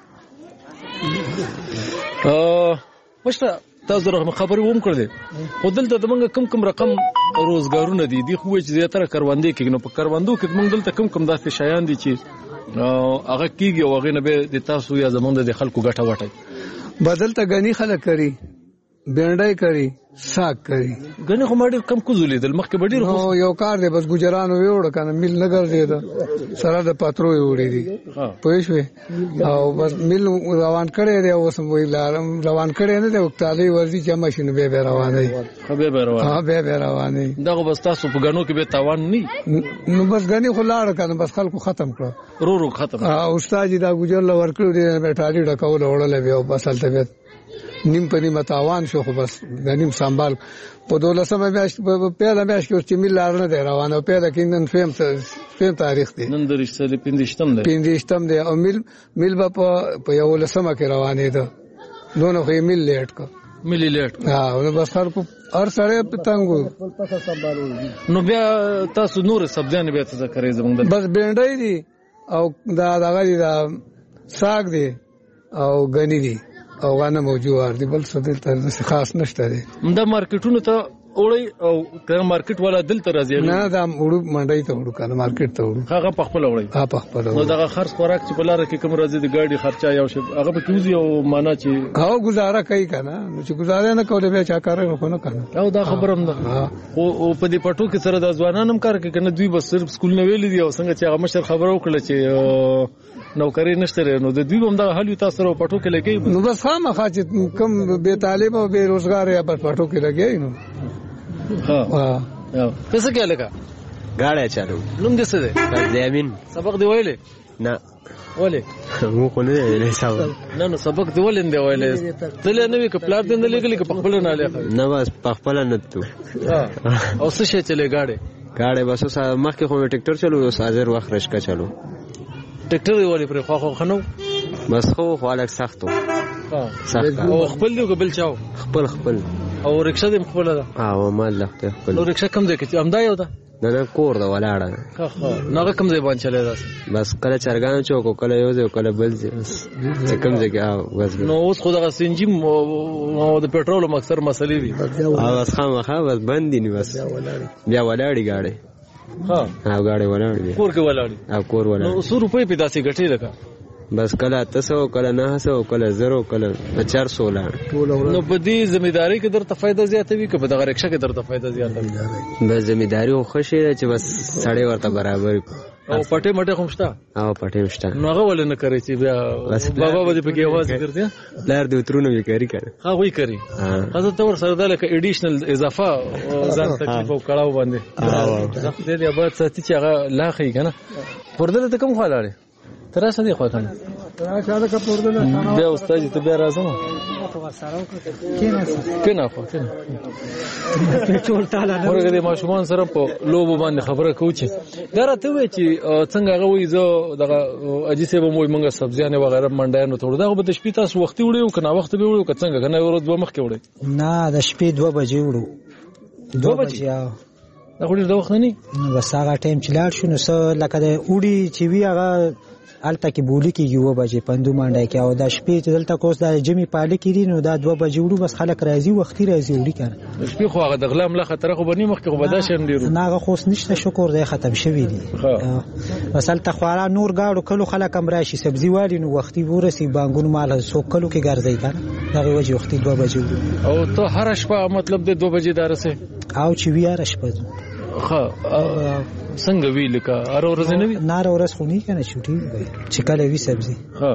مشته تاسو رقم خبري ووم کړل خو دلته د منګه کم رقم روزګارونه دي خو چې زیاتره کاروندې کې نو په کاروندو کې منګ دلته کم داسې شایان دي چې هغه کیږي او هغه نه به د تاسو یا زمونږ د خلکو ګټه وټي بدلته غني خلک کوي بینډای کوي ساک کوي غني خو ماډر کم کوزولې د مخ کې بډیر خو یو کار دی بس ګجران ویوړ کنه مل نه ګرځي دا سره د پاترو ویوړې دي پوښوي او بس مل روان کړي دی اوس وی لارم روان کړي نه دی وکټالي ورزي چې ماشين به روان دی به روان دا بس تاسو په غنو کې به تاوان نه نو بس غني خو لاړ کنه بس خلکو ختم کړ رو ختم استاد دا ګجر لور کړو دی بیٹالي ډکول وړل به بس الته نیم په نیمه تاوان شو خو بس د نیم سنبال په 12 میاشت په پیاده میاشت کې چې مل لارنه دی روانه پیاده کې نن فهم تاریخ دی نن درشتل 15 دی او مل په یو لسمه کې روانه ده دونه خو مل لیټ کو نو بس خلکو هر سره پتنګو نو بیا تاسو نور سبزیان به تاسو کوي زمونږ بس بینډای دي او دا ساګ دي او غنی دي او غنه موجود دي بل څه دلته خاص نشته دي دا مارکیټونو ته وړي او کله مارکیټ والا دلته راځي نه دا وړو منډي ته وړو کنه مارکیټ ته وړو هغه په خپل وړي ها په خپل نو دا خرڅ خوراک چې بلاره کې کوم راځي د ګاډي خرچه یو شی هغه په کیږي او معنا چې هغه گزاره کوي کنه نو چې گزاره نه کوي بیا چا کار نه کنه او دا خبرم ده او په دې پټو کې سره د ځوانانو کار کوي کنه دوی بس صرف سکول نه ویل دي او څنګه چې هغه مشر خبرو وکړه چې نوکری نشته نو د دوی هم دا حل تاسو سره پټو کې لګي نو بس خامخا چې کم بے تعلیم او بے روزګار یا بس پټو کې لګي نو ها څه کې لګا गाड़ी चालू نوم دې څه دی زمين سبق دی ویلې نه ولې مو کو نه ویلې سبق نه سبق دی ولې دی ویلې تل نه وی ک پلار دې نه لګلې ک خپل نه لګا نه بس خپل نه تو او څه شي چلے गाड़ी بس مخکې خو ټریکټر چلو او حاضر وخت رشکا چلو ټریکټر ویلې پر خو خنو بس خو الګ سختو سخت او خپل دی بل چاو خپل او رکشا دې خپل ده او مال لخته خپل نو رکشا کم دی کې امدا یو ده نه کور دا ولاړه نو کم ځای باندې چلے ده بس کله چرګان چوک کله یو ځای کله بل ځای کم ځای بس نو اوس خو دا سنجیم او د پېټرول مکسر مسلې دي بس خامخا بس بندي نه بس بیا ولاړی गाड़ी ها गाड़ी ولاړی کور کې ولاړی او کور ولاړی نو 100 روپے په داسې غټي لګا بس کله 300 کله 900 کله 0 کله 400 لاړ نو په دې ځمېداري کې درته فائدہ زیاته وي که په دغه رکشا کې درته فائدہ زیاته وي بس ځمېداري خو خوشي چې بس سړی ورته برابر او پټه مټه خومشتا او پټه مشتا نو هغه ولې نه کوي چې بیا بابا به په کې आवाज ګرځي لار دې ترونه وی کوي کنه هغه وی کوي هغه تور سره د لکه اډیشنل اضافه ځان تکلیف او کړهو باندې دې دې بعد څه چې هغه لاخی کنه پرده ته کوم خلاړي تراشه دی خو کنه راځه کا پردل بیا استاد ته بیا راځم کینه ټول تعالی ورګه د ماشومان سره په لوبو باندې خبره کوي دا راته وی چې څنګه هغه وی زه دغه اجي سه به موږ سبزیانه وغیرہ منډایانو ته دا به د شپې تاسو وختي وړو کنه وخت به وړو څنګه کنه ورځ به مخ کې وړي نه د شپې 2 بجې وړو 2 بجې دا خو ډېر وخت نه بس هغه ټایم چې لاړ شو نو سه لکه د اوړي چې وی هغه الته کې بولی کې یو بجې پندو منډای کې او د شپې چې دلته کوس د جمی پاله کې نو دا 2 بجې وړو بس خلک راځي وختي راځي وړي کنه شپې خو هغه د غلا مله خطر خو بنی مخ کې خو بداش هم ډیرو نه هغه خوښ نشته شکر دی ختم شوی دی بس الته خوارا نور گاړو کلو خلک هم راشي سبزی والی نو وختي ورسي بانګونو مال سو کلو کې ګرځي کنه دغه وجه وختي 2 بجې وړو او ته هر شپه مطلب د 2 بجې دارسه او چې وی هر شپه ها څنګه وی لکه ار ورځ نه وی نار ورځ خو نه کنه چټي چې کله وی سبزی ها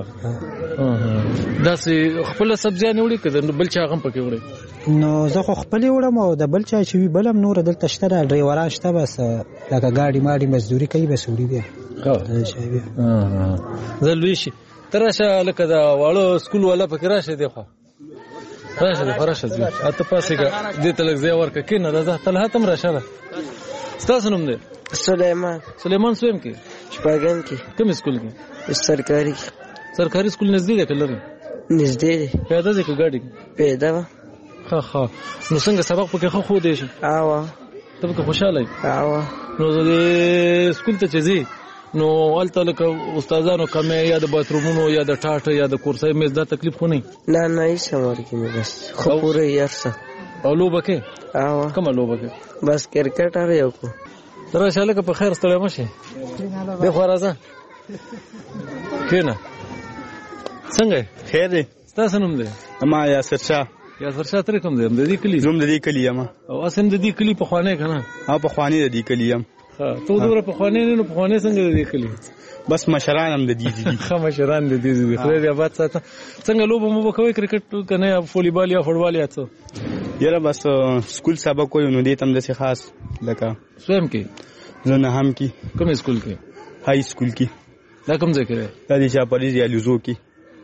دا سي خپل سبزی نه وړي کده بل چا غم پکې وړي نو زه خو خپل وړم او د بل چا چې وی بلم نور دلته شته ډرایوران شته بس لکه ګاډي ماډي مزدوري کوي بس وړي بیا ها زه لوي شي ترشه لکه دا واړو سکول ولا پکې راشه دی خو راشه دی اته پاسه دې تلک زی ورکه کینه راځه تله تم راشه ستاسو نوم دی سلیمان سویم کې شپږم کې کوم سکول کې سرکاري سکول نږدې دی کله نږدې دی پیاده ځي کې ګاډي پیاده ها نو څنګه سبق پکې خو دی شي ته پکې خوشاله نو د سکول ته چځي نو الته لکه استادانو کمه یا د باترومونو یا د ټاټه یا د کورسای مې دا تکلیف خو نه نه هیڅ امر کې بس خو پوره یارسه او لوبکه کوم لوبکه بس کرکټ اره یو کو ترشه لکه په خیر ستړی مشه به خو راځه کینه څنګه خیر دی تاسو نوم دی اما یاسر شاه تر کوم دی د دې کلی زوم د دې کلی یم او اسم د دې کلی په خوانه کنه په خوانه د دې کلی یم ته دوره په خوانه نه په خوانه څنګه د دې کلی بس مشران هم د دې دي مشران د دې دي خو دې آباد ساته څنګه لوب مو کوي کرکټ کنه یا فوټبال یا فوټبال یا څه یاره بس سکول سبق کوي نو دې تم د څه خاص لکه سویم کې زه نه هم کې کوم سکول کې های سکول کې دا کوم ځای کې دا د چاپریز یا لوزو کې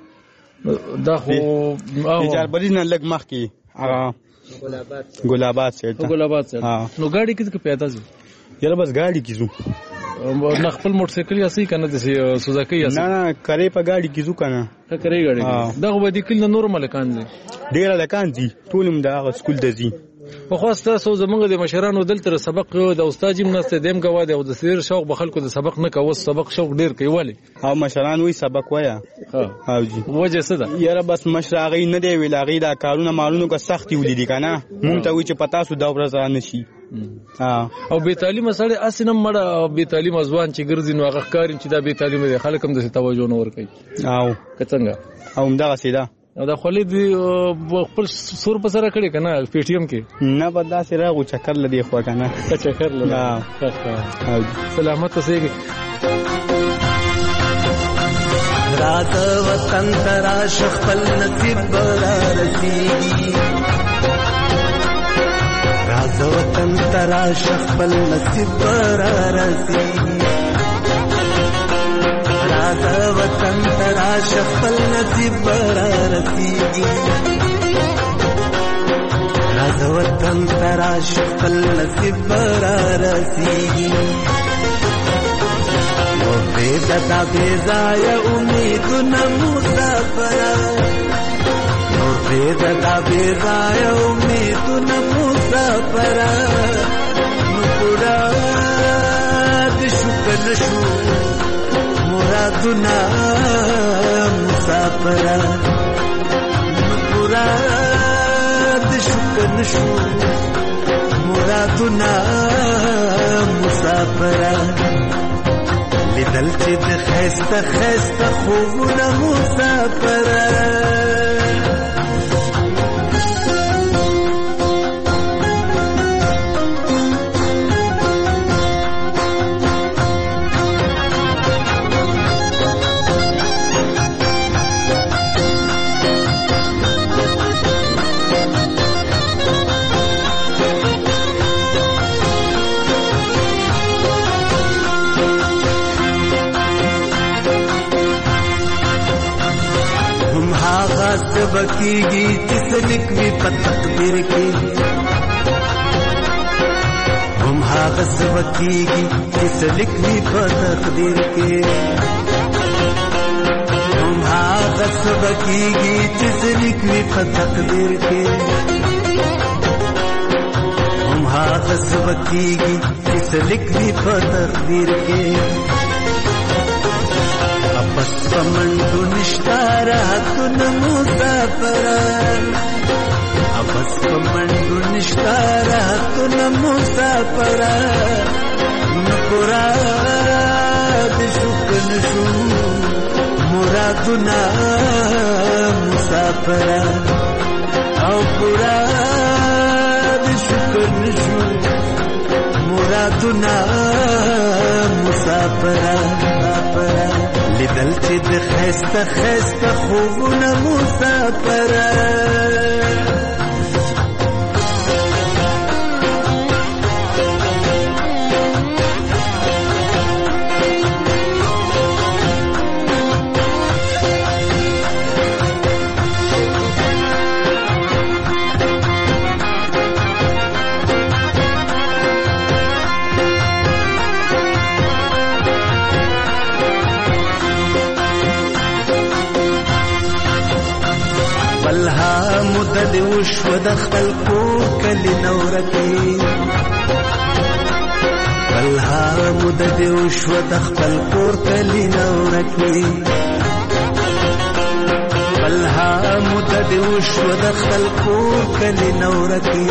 دا خو د چاپریز نه لګ مخ کې هغه ګلابات سیټ نو ګاډي کې پیدا شي یاره بس ګاډي کې زو نه خپل موټر سایکل یا سې کنه د سوزاکي یا نه کرے په ګاډي کې زو کنه کرے ګاډي دا خو به د کله نورمال کان دي ډیر لکان دي ټولم دا سکول د زی په خاص تاسو زمونږ د مشرانو دلته سبق د استاد جمناسته دیم غوا دی او د سیر شوق به خلکو د سبق نه کوي سبق شوق ډیر کوي ولی او مشران وی سبق وایا او جی وجه څه ده یاره بس مشراغي نه دی ویلاغي دا کارونه مالونو کو سختي ولیدي کنه مونږ ته وی چې پتا سو دا ورځ را نشي او به تعلیم سره اسنم مړه به تعلیم ځوان چې ګرځي نو هغه کارین چې دا به تعلیم دي خلک هم د توجه نه ور کوي او څنګه او دا سیدا دا خالد خپل سور په سره کړی کنه پی ټی ایم کې نه بدا سره غو چکر لدی خو کنه چکر لدی سلامت اوسئ رات وطن ترا شخل نصیب برا رسیږي رات وطن ترا شخل نصیب برا رسیږي رات وطن ترا شخل نصیب برا رسیږي رات وطن ترا شخل نصیب برا رسیږي بیدتا بیزای امیدنا مسافرا نور بیدتا بیزای امیدنا مسافرا مراد شکر نشو مرادنا مسافرا مراد شکر نشو مرادنا مسافرا لیدل چې د خسته خسته خوبونه مسافره बकीगी जिसलिक भी तकदीर की हम हागस बकीगी जिसलिक भी तकदीर के हम हागस बकीगी जिसलिक भी तकदीर के हम हागस बकीगी जिसलिक भी तकदीर के बस पमंडू निष्ठारा तुन मुसाफरा बस पमंडू निष्ठारा तुन मुसाफरा मुराद शुकन शू मुरादुना मुसाफरा और मुराद शुकन शू मुरादुना मुसाफरा لیدل چې د خسته خسته خوبونه مسافره مدد وشو د خپل کور کلی نورکی بلها مدد وشو د خپل کور کلی نورکی بلها مدد وشو د خپل کور کلی نورکی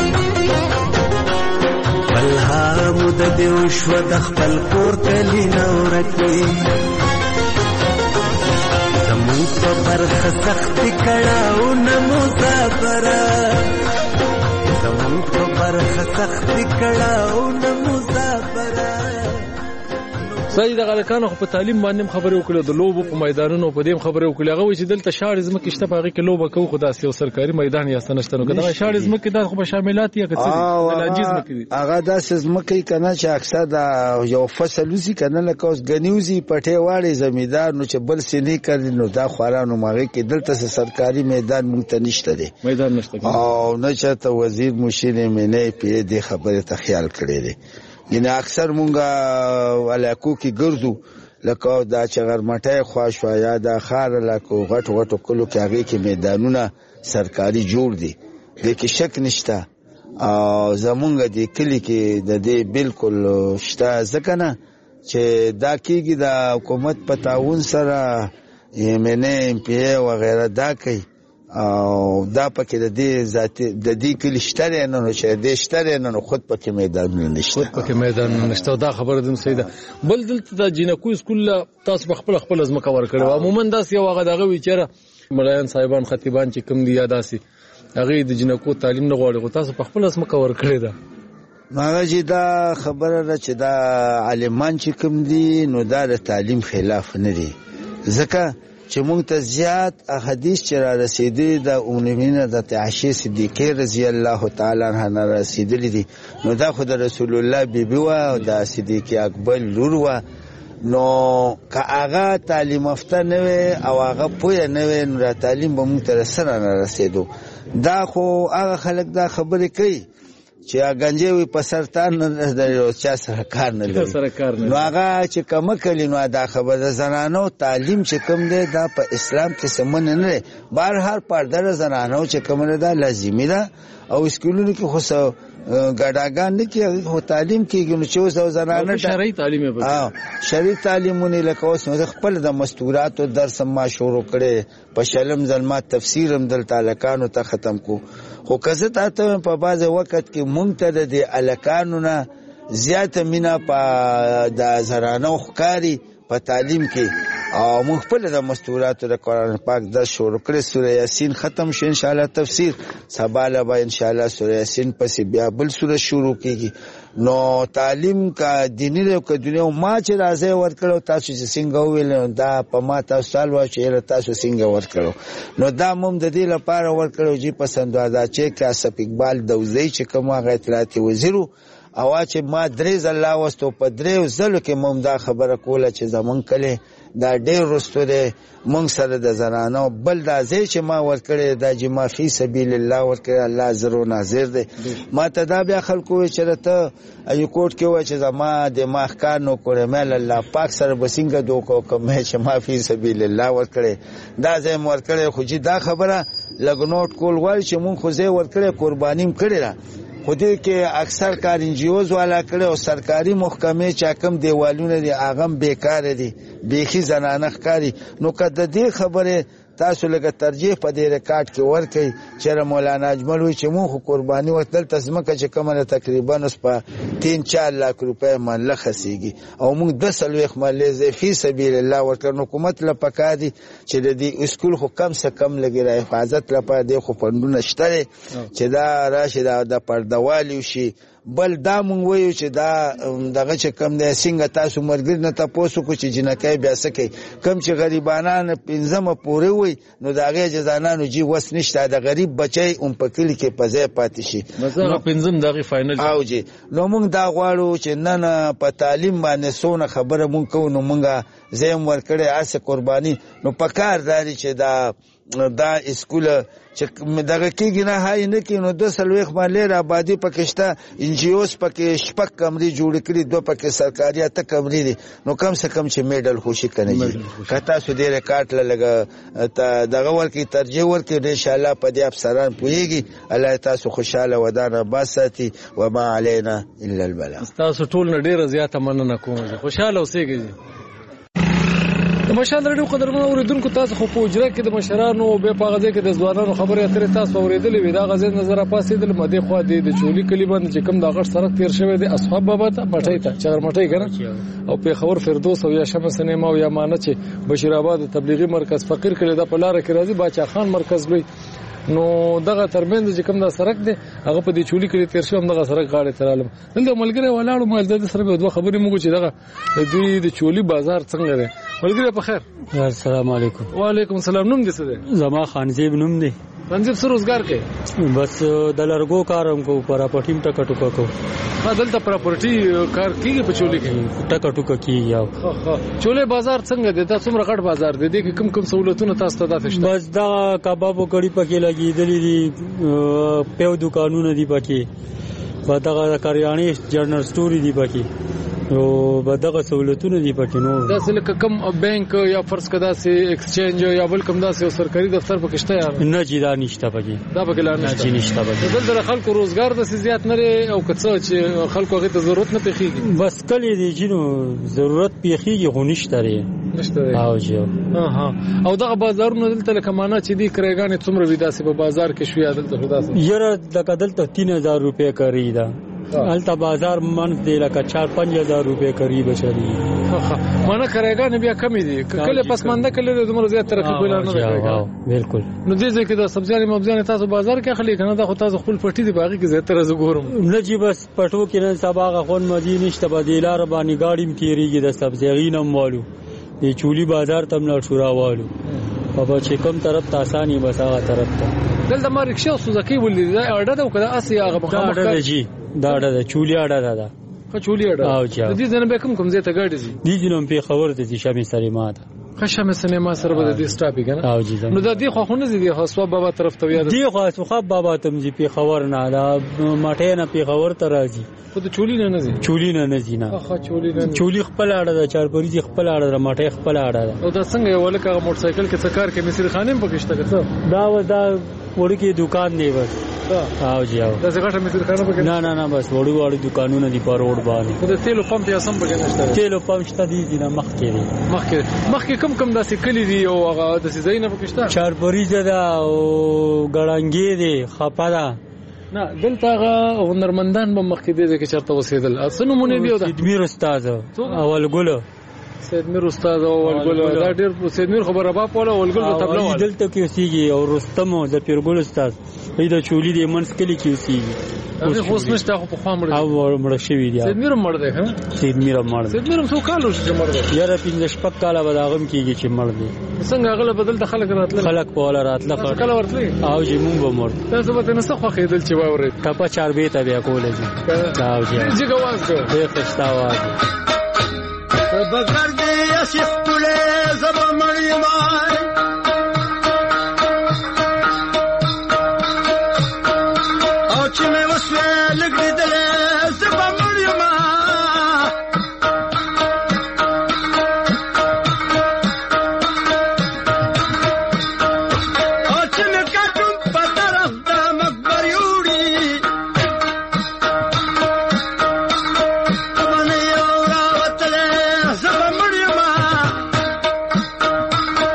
بلها مدد وشو د خپل کور کلی نورکی په برخ سخت کړهو نه مسافره زمون په برخ سخت کړهو نه مسافره سید غلکانو په تعلیم باندې خبرې وکړو د لوبو په میدانونو په دې خبرې وکړو هغه چې دلته شاړ زمکه شته په هغه کې لوبه کوي خو داسې یو سرکاري میدان یا ستنشتنو کده شاړ زمکه د خو شاملات یا کڅ علاجیز مکه هغه داسې زمکه کنه چې اکثر د یو فصل وزي کنه لکه اوس غنیوزي پټه واړي زمیدار نو چې بل سینې کړي نو دا خورانو ماغه کې دلته سرکاري میدان مونږ ته نشته دی میدان نشته او نه چاته وزیر مشیر مې نه پی دې خبره ته خیال کړی دی ینه اکثر مونږه علاقو کې ګرځو لکه دا چغرمټه خواشوا یا د خار لکه غټ غټ کلو کې هغه کې میدانونه سرکاري جوړ دي د کې شک نشته او زمونږ د کلی کې د دې بالکل شته ځکه نه چې دا کېږي د حکومت په تعاون سره MNA MPA وغیره دا کوي او دا پکې د دې ذاتي د دې کلی شته نه نو چې دې شته نه نو خود پکې میدان نشته خود پکې میدان نشته دا خبره دم سیده بل دلته د جنکو سکول تاسو خپل ځمکه ورکړو عموما داس یو هغه دغه ویچره ملایان صاحبان خطیبان چې کوم دی یاداسي هغه د جنکو تعلیم نه غواړي تاسو خپل ځمکه ورکړی دا هغه چې دا خبره ده چې دا عالمان چې کوم دي نو دا د تعلیم خلاف نه دي ځکه چې موږ ته زیات احادیث چې را رسیدي د امینه د عائشہ صدیقه رضی الله تعالی عنها نه رسیدلي دي نو دا خو د رسول الله بیبي او د صدیق اکبر لور و نو که هغه تعلیم یافته نه وي او هغه پوهه نه وي نو تعلیم به موږ ته سره نه رسیدو دا خو هغه خلک دا خبرې کوي چې گنجې وي په سرطان نه د چا سره کار نه لري نو هغه چې کوم کلی نو دا خبره زنانو تعلیم چې کوم دی دا په اسلام کې سمون نه لري بهر هر پردر زنانو چې کوم نه دا لازمي ده او سکولونو کې خو ګډاګان نه کې هو تعلیم کېږي نو چې اوس زنانه شرعي تعلیم به شرعي تعلیمونه لکه اوس نو خپل د مستورات او درس ما شروع کړي په شلم ظلمات تفسیر هم دلته الکانو ته ختم کو خو کزه ته په باز وخت کې مونږ ته د الکانو نه زیات مینا په د زرانو ښکاری په تعلیم کې او موږ خپل د مستورات د قرآن پاک د شروع کړې سوره یاسین ختم شي ان شاء الله تفسیر سباله به ان شاء الله سوره یاسین پس بیا بل سوره شروع کیږي نو تعلیم کا دینی او کا دنیا ما چې راځي ورکړو تاسو چې څنګه ویل دا په ما تاسو سوال واچې تاسو څنګه ورکړو نو دا موږ د دې لپاره ورکړو چې پسند ادا چې کاسب اقبال دوزی چې کومه اطلاعاتي وزیرو او چې ما درې الله واستو په درې ځلو کې موږ دا خبره کوله چې زمون کله دا ډېر رستو ده موږ سره د زنانو بل دا ځای چې ما ورکړی دا جما فی سبیل الله ورکړی الله زرو ناظر ده ما ته دا بیا خلکو چې راته ایو کوټ کې و چې زما د ماخکار نو کړم الله پاک سره بسنګ دوکو کوم چې ما فی سبیل الله ورکړی دا ځای ورکړی خو چې دا خبره لګنوټ کول وای چې موږ خو ځای ورکړی قربانیم کړی خودی کې اکثر کار انجیوز والا کړي او سرکاري محکمې چا کم دیوالونه دي اغم بیکار دي بیخي زنانه ښکاری نو کده دې خبره تاسو لکه ترجیح په دې ریکارډ کې ورکړي چې مولانا اجمل وی چې مو قرباني ورتل تسمکه چې کومه تقریبا اوس په 3-4 لک روپے منله خسيږي او موږ 10 ملي فی سبیل الله ورکړو حکومت لپاره دي چې د دې اسکول خو کم څه کم لګي حفاظت لپاره دي خو پندونه شته چې دا راشد د پردوالي شي بل دا مونږ وایو چې دا دغه چې کم دی څنګه تاسو مرګ نه تاسو کو چې جنکای بیا سکه کم چې غریبانان پنځمه پورې وي نو دا غي ځانانو جی وس نشته د غریب بچي اون په کلی کې پځه پاتې شي مثلا پنځم دغه فائنل او جی نو مونږ دا غواړو چې نن په تعلیم باندې سونه خبره مونږ کوو نو مونږه زم ورکړې اسه قرباني نو پکار داري چې دا اسکول چې دغه کېږي نه هاي نه کې نو 200 ملي آبادی پکشته انجیوز پکې شپک کمرې جوړ کړي دوه پکې سرکاري ته کمرې دي نو کم څه کم چې میډل خوشي کنه کته سو دې ریکارډ لګا دغه ورکی ترجیح ورکی ان شاء الله په دې افسران پويږي الله تاسو خوشاله ودانه باساتي و ما علينا الا البلاغ تاسو ټول نه ډیره زیاته مننه کوم خوشاله اوسئ د مشال رډیو قدرمنو اوریدونکو تاسو خو په اجرا کې د مشرانو به په غزه کې د ځوانانو خبرې اترې تاسو اوریدلې وي دا غزه نظر پاسېدل مده خو د چولي کلی باندې چې کوم د غټ سړک تیر شوی دی اصحاب بابا ته پټای ته چغر مټای کنه او په خبر فردوس او یا شمس سینما او یا مانه چې بشیر آباد تبلیغي مرکز فقیر کړي د پلار کې راځي باچا خان مرکز لوي نو دغه ترمنځ چې کوم د سړک دی هغه په دې چولي کې تیر شو هم دغه سړک غاړه ترالم دلته ملګری ولاړو مال د سره به دوه خبرې موږ چې دغه د دوی د چولي بازار څنګه دی ملګری په خیر السلام علیکم وعلیکم السلام نوم دې څه دی زما خانزیب نوم دی خانزیب څه روزګار کوي بس د لرګو کارم کو پراپرټیم ټکا ټوکا کو دلته پراپرټي کار کیږي په چولي کې ټکا ټوکا کیږي او چولي بازار څنګه دی دا څومره غټ بازار دی د کوم کوم سہولتونه تاسو ته داتې شته بس دا کبابو کړي پکې لګیدلې دي په دکانونه دي پکې په دغه کاریانې جنرال سٹوري دي پکې او بدغه سہولتونه دي پکې نور دا څه لکه کم بانک یا فرض کدا سي ایکسچینج یا بل کوم داسې سرکاري دفتر پکې شته یا نه چې دا نشته پکې دا پکې لا نشته پکې دلته خلکو روزګار د زیات نه لري او کڅ چې خلکو هغه ته ضرورت نه پیخيږي بس کلی دي جنو ضرورت پیخيږي خو نشته او جو او دغه بازارونه دلته لکه معنا چې دی کرایګانې څومره وي داسې په بازار کې شوی دلته خداسه یره دلته 3000 روپے کری دا الته بازار منځ دی لکه 4-5000 روپے قریب شری معنا کرایګانې بیا کمی دي کله پسمانده کله دومره زیات ترقی کوله نه راځي بالکل نو دې ځکه د سبزیانې مبزیانې تاسو بازار کې اخلي کنه دا خو تاسو خپل پټي دی باغی کې زیات تر ز ګورم نه جی بس پټو کې نه سبا غون مدي نشته بدیلار باندې گاډیم تیریږي د سبزیانې مالو دی چولی بازار تم نه شورا والو بابا چې کوم طرف ته اساني بس هغه طرف ته دلته ما رکشا سوزکی ولې دا اډه دا کړه اسی هغه مخامخ دا جی دا اډه چولی اډه دا چولی اډه او چا دې ځنه به کوم زه ته ګاډي دي جنوم په خبر دي شامي سلیما ده خشمه سینما سره به د سټاپی کنه او جی نو د دې خو خونه دي حساب بابا طرف ته یاد دي خو خو بابا تم جی په خبر نه دا ماټه نه په خبر ته راځي خو د چولی نه نزي چولی نه نزي نه اخا چولی نه چولی خپل اړه د چارپریزي خپل اړه ماټه خپل اړه او دا څنګه یو لکه موټر سایکل کې څه کار کې مصری خانم پکشته کړه دا وړکی دکان دی بس او جی او دا څنګه مصری خانم پکې نه بس وړو دکانونه دي په روډ باندې خو د تیلو پمپ یا سم پکې نشته تیلو پمپ شته دي نه مخکې کم داسې کلی دی او هغه د سیزاینه پکشته چارپریزه دا او ګړنګي دی خپه ده نه دلته هغه هنرمندان به مخکې دي چې چرته وسیدل اسنه مونږ دی دا سیدمیر استاد اول ګلو سیدمیر استاد اول ګلو دا ډیر سیدمیر خبره با په اول ګلو تبلو دلته کې اوسېږي او رستم د پیرګل استاد دا چولی دی منس کلی کې اوسېږي اوس نشته خو په خوا مړ او مړ شوی دی سیدمیر مړ دی ها سیدمیر څو کال وشو مړ دی یاره 15 کال به داغم کېږي چې مړ دی څنګه غل بدل د خلک په ولا راتله کله ورتلی او جی مونږ به مړ تاسو به نه څه خو خېدل چې واوري ټپه 4 به ته بیا کولې او جی چې گواز کو به خستا واز بغیر دې اسف کله زما مریم او چې مې وسه لګیدل زما مریم او چې مې کاټم په طرف د مقبر یوړي باندې یو راوتل زما مریم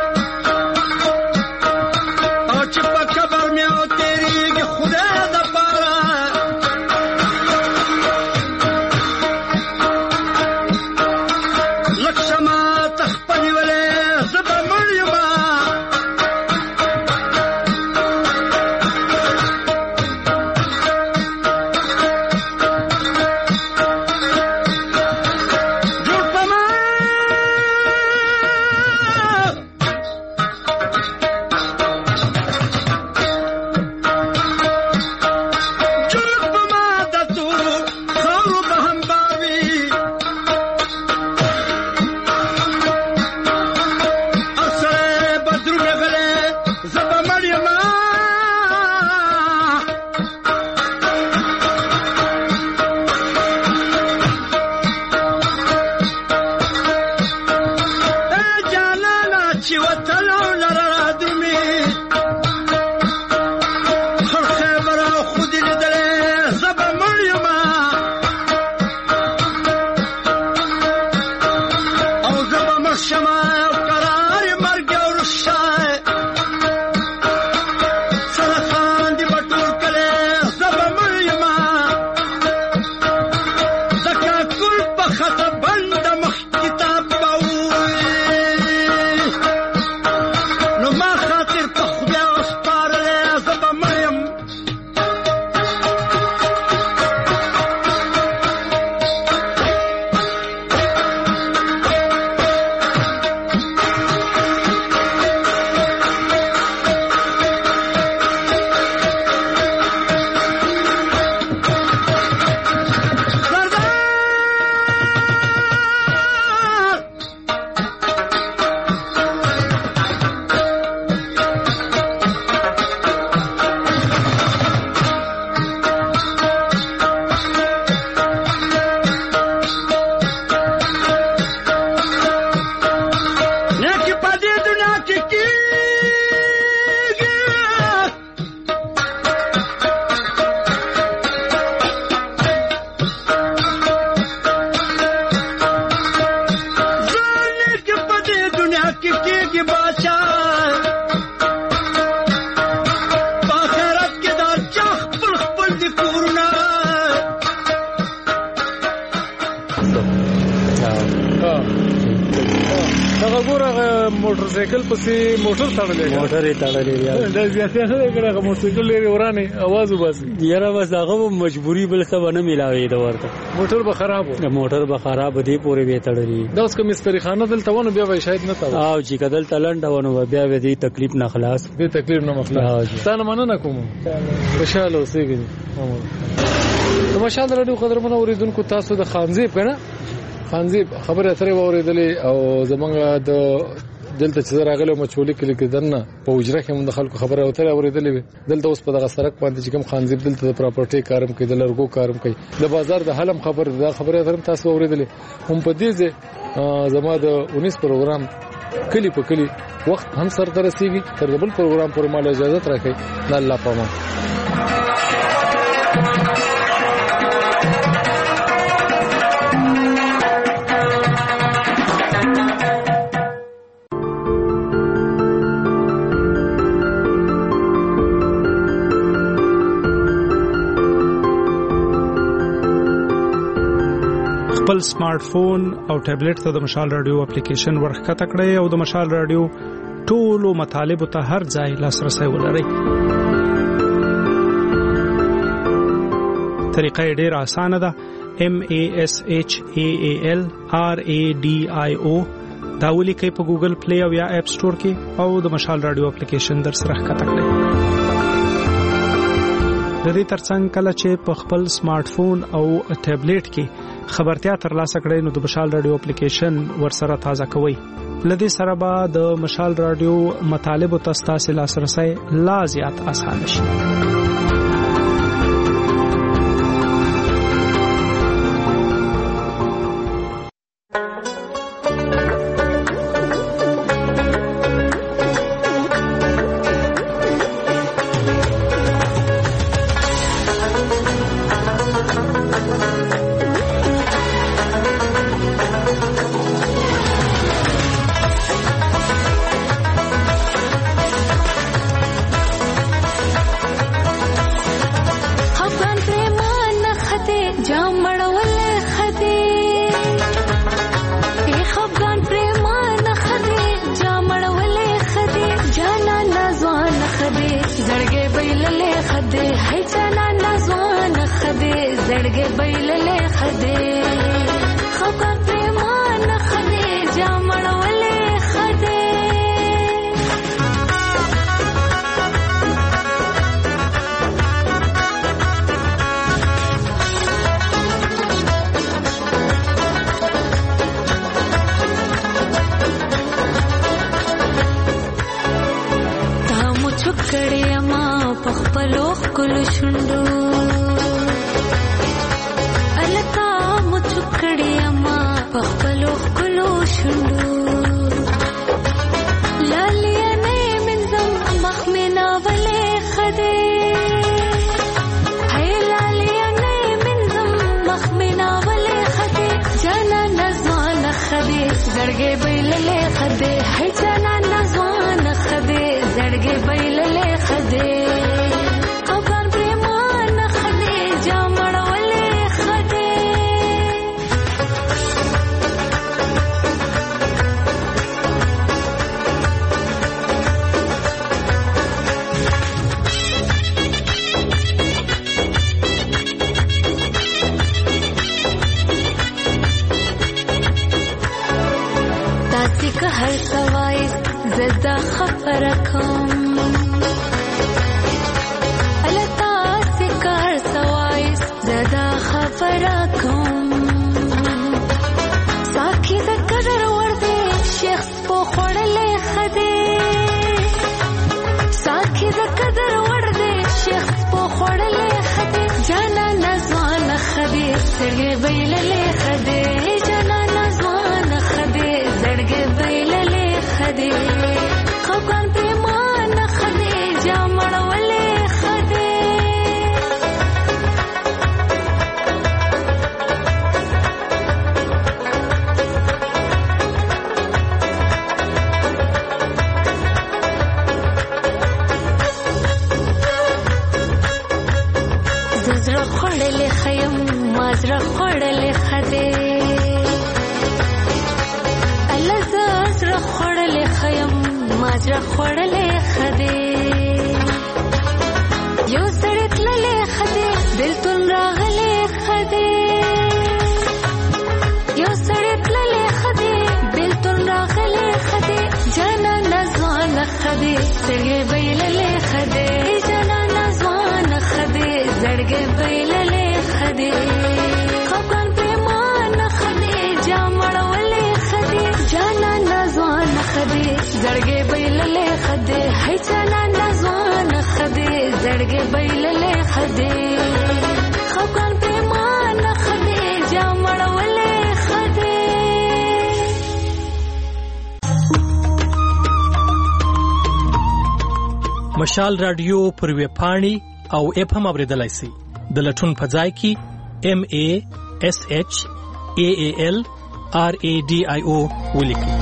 دا ګوره موټر سایکل پسې موټر تړلې دا زیاتې نه کړه موټر سایکل لري ورانه आवाज وباسي یاره بس هغه مجبوری بل څه ونه ملاوي دا ورته موټر به خراب دی پورې به تړلې دا اوس کوم مستری خانه دلته ونه بیا وای شاید نه تا او چې کدل تلنډ ونه بیا به دې تکلیف نه خلاص ستانه مننه کوم خوشاله اوسئ د مشال رادیو قدرمن اوریدونکو تاسو د خانزیب کنه خانزیب خبره اترې اوریدلې او زمونږ د دلته چې راغلو مچولي کلی کې دنه په وجره کې موږ خلکو خبره اترې اوریدلې دلته اوس په دغه سړک باندې چې کوم خانزیب دلته د پراپرټي کارم کوي د لرګو کارم کوي د بازار د حلم خبره اترې تاسو اوریدلې هم په دې ځای زما د 19 پروګرام کلی په کلی وخت هم سره ترسيږي تر بل پروګرام پورې مال اجازه راکړي الله پامان خپل سمارټ فون او ټابلیټ ته د مشال رادیو اپلیکیشن ورخته کړئ او د مشال رادیو ټولو مطالب ته هر ځای لاسرسي ولرئ. طریقه ډېره اسانه ده. MASHAAL RADIO دا ولیکئ په ګوګل پلی او یا اپ سٹور کې او د مشال رادیو اپلیکیشن در سره ښکته کړئ. د دې ترڅنګ کله چې په خپل سمارټ فون او ټابلیټ کې خبرتیا ترلاسه کړئ نو د مشال رادیو اپلیکیشن ورسره تازه کوئ. لدې سره به د مشال رادیو مطالب او تاسو لاسرسي لا زیات آسان شي. زړه خړلې خیم مازره خړلې خد باجره خوړلې خدي یو سړی تللې خدي بلتون راغلې خدي یو سړی تللې خدي بلتون راغلې خدي جانا نزوان خدي زړګې بیللې خدي جانا نزوان خدي زړګې بیللې خدي خپل پیمان خدي جامړولې خدي جانا نزوان خدي زړګې بیللې خدي هي جانا نزوان خدي زړګې بیللې خدي خپل پیمان خدي جامړولې خدي مشال رادیو پر ویب پاڼې او اپ هم اوریدلای شئ د لټون په ځای کې MASHALRADIO ولیکئ.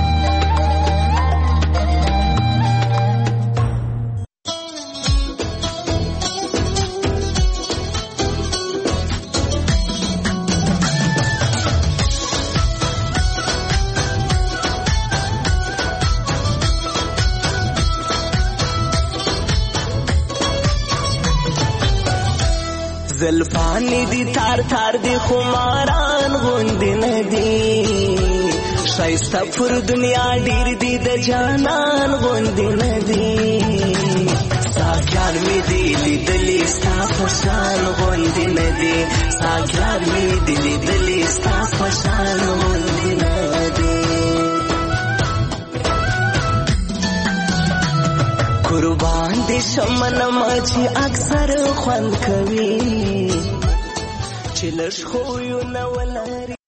زلفانی دی تار تار دی خماران غوندی ندی شایسته پر دنیا ډیر دی د جانان غوندی ندی ساکار می دی لیدلی ستا پشان غوندی ندی ساکار می دی لیدلی ستا پشان غوندی ندی قربان دي شمن ماچی اکثر خوند کوي چې لږ خو یو نه ولري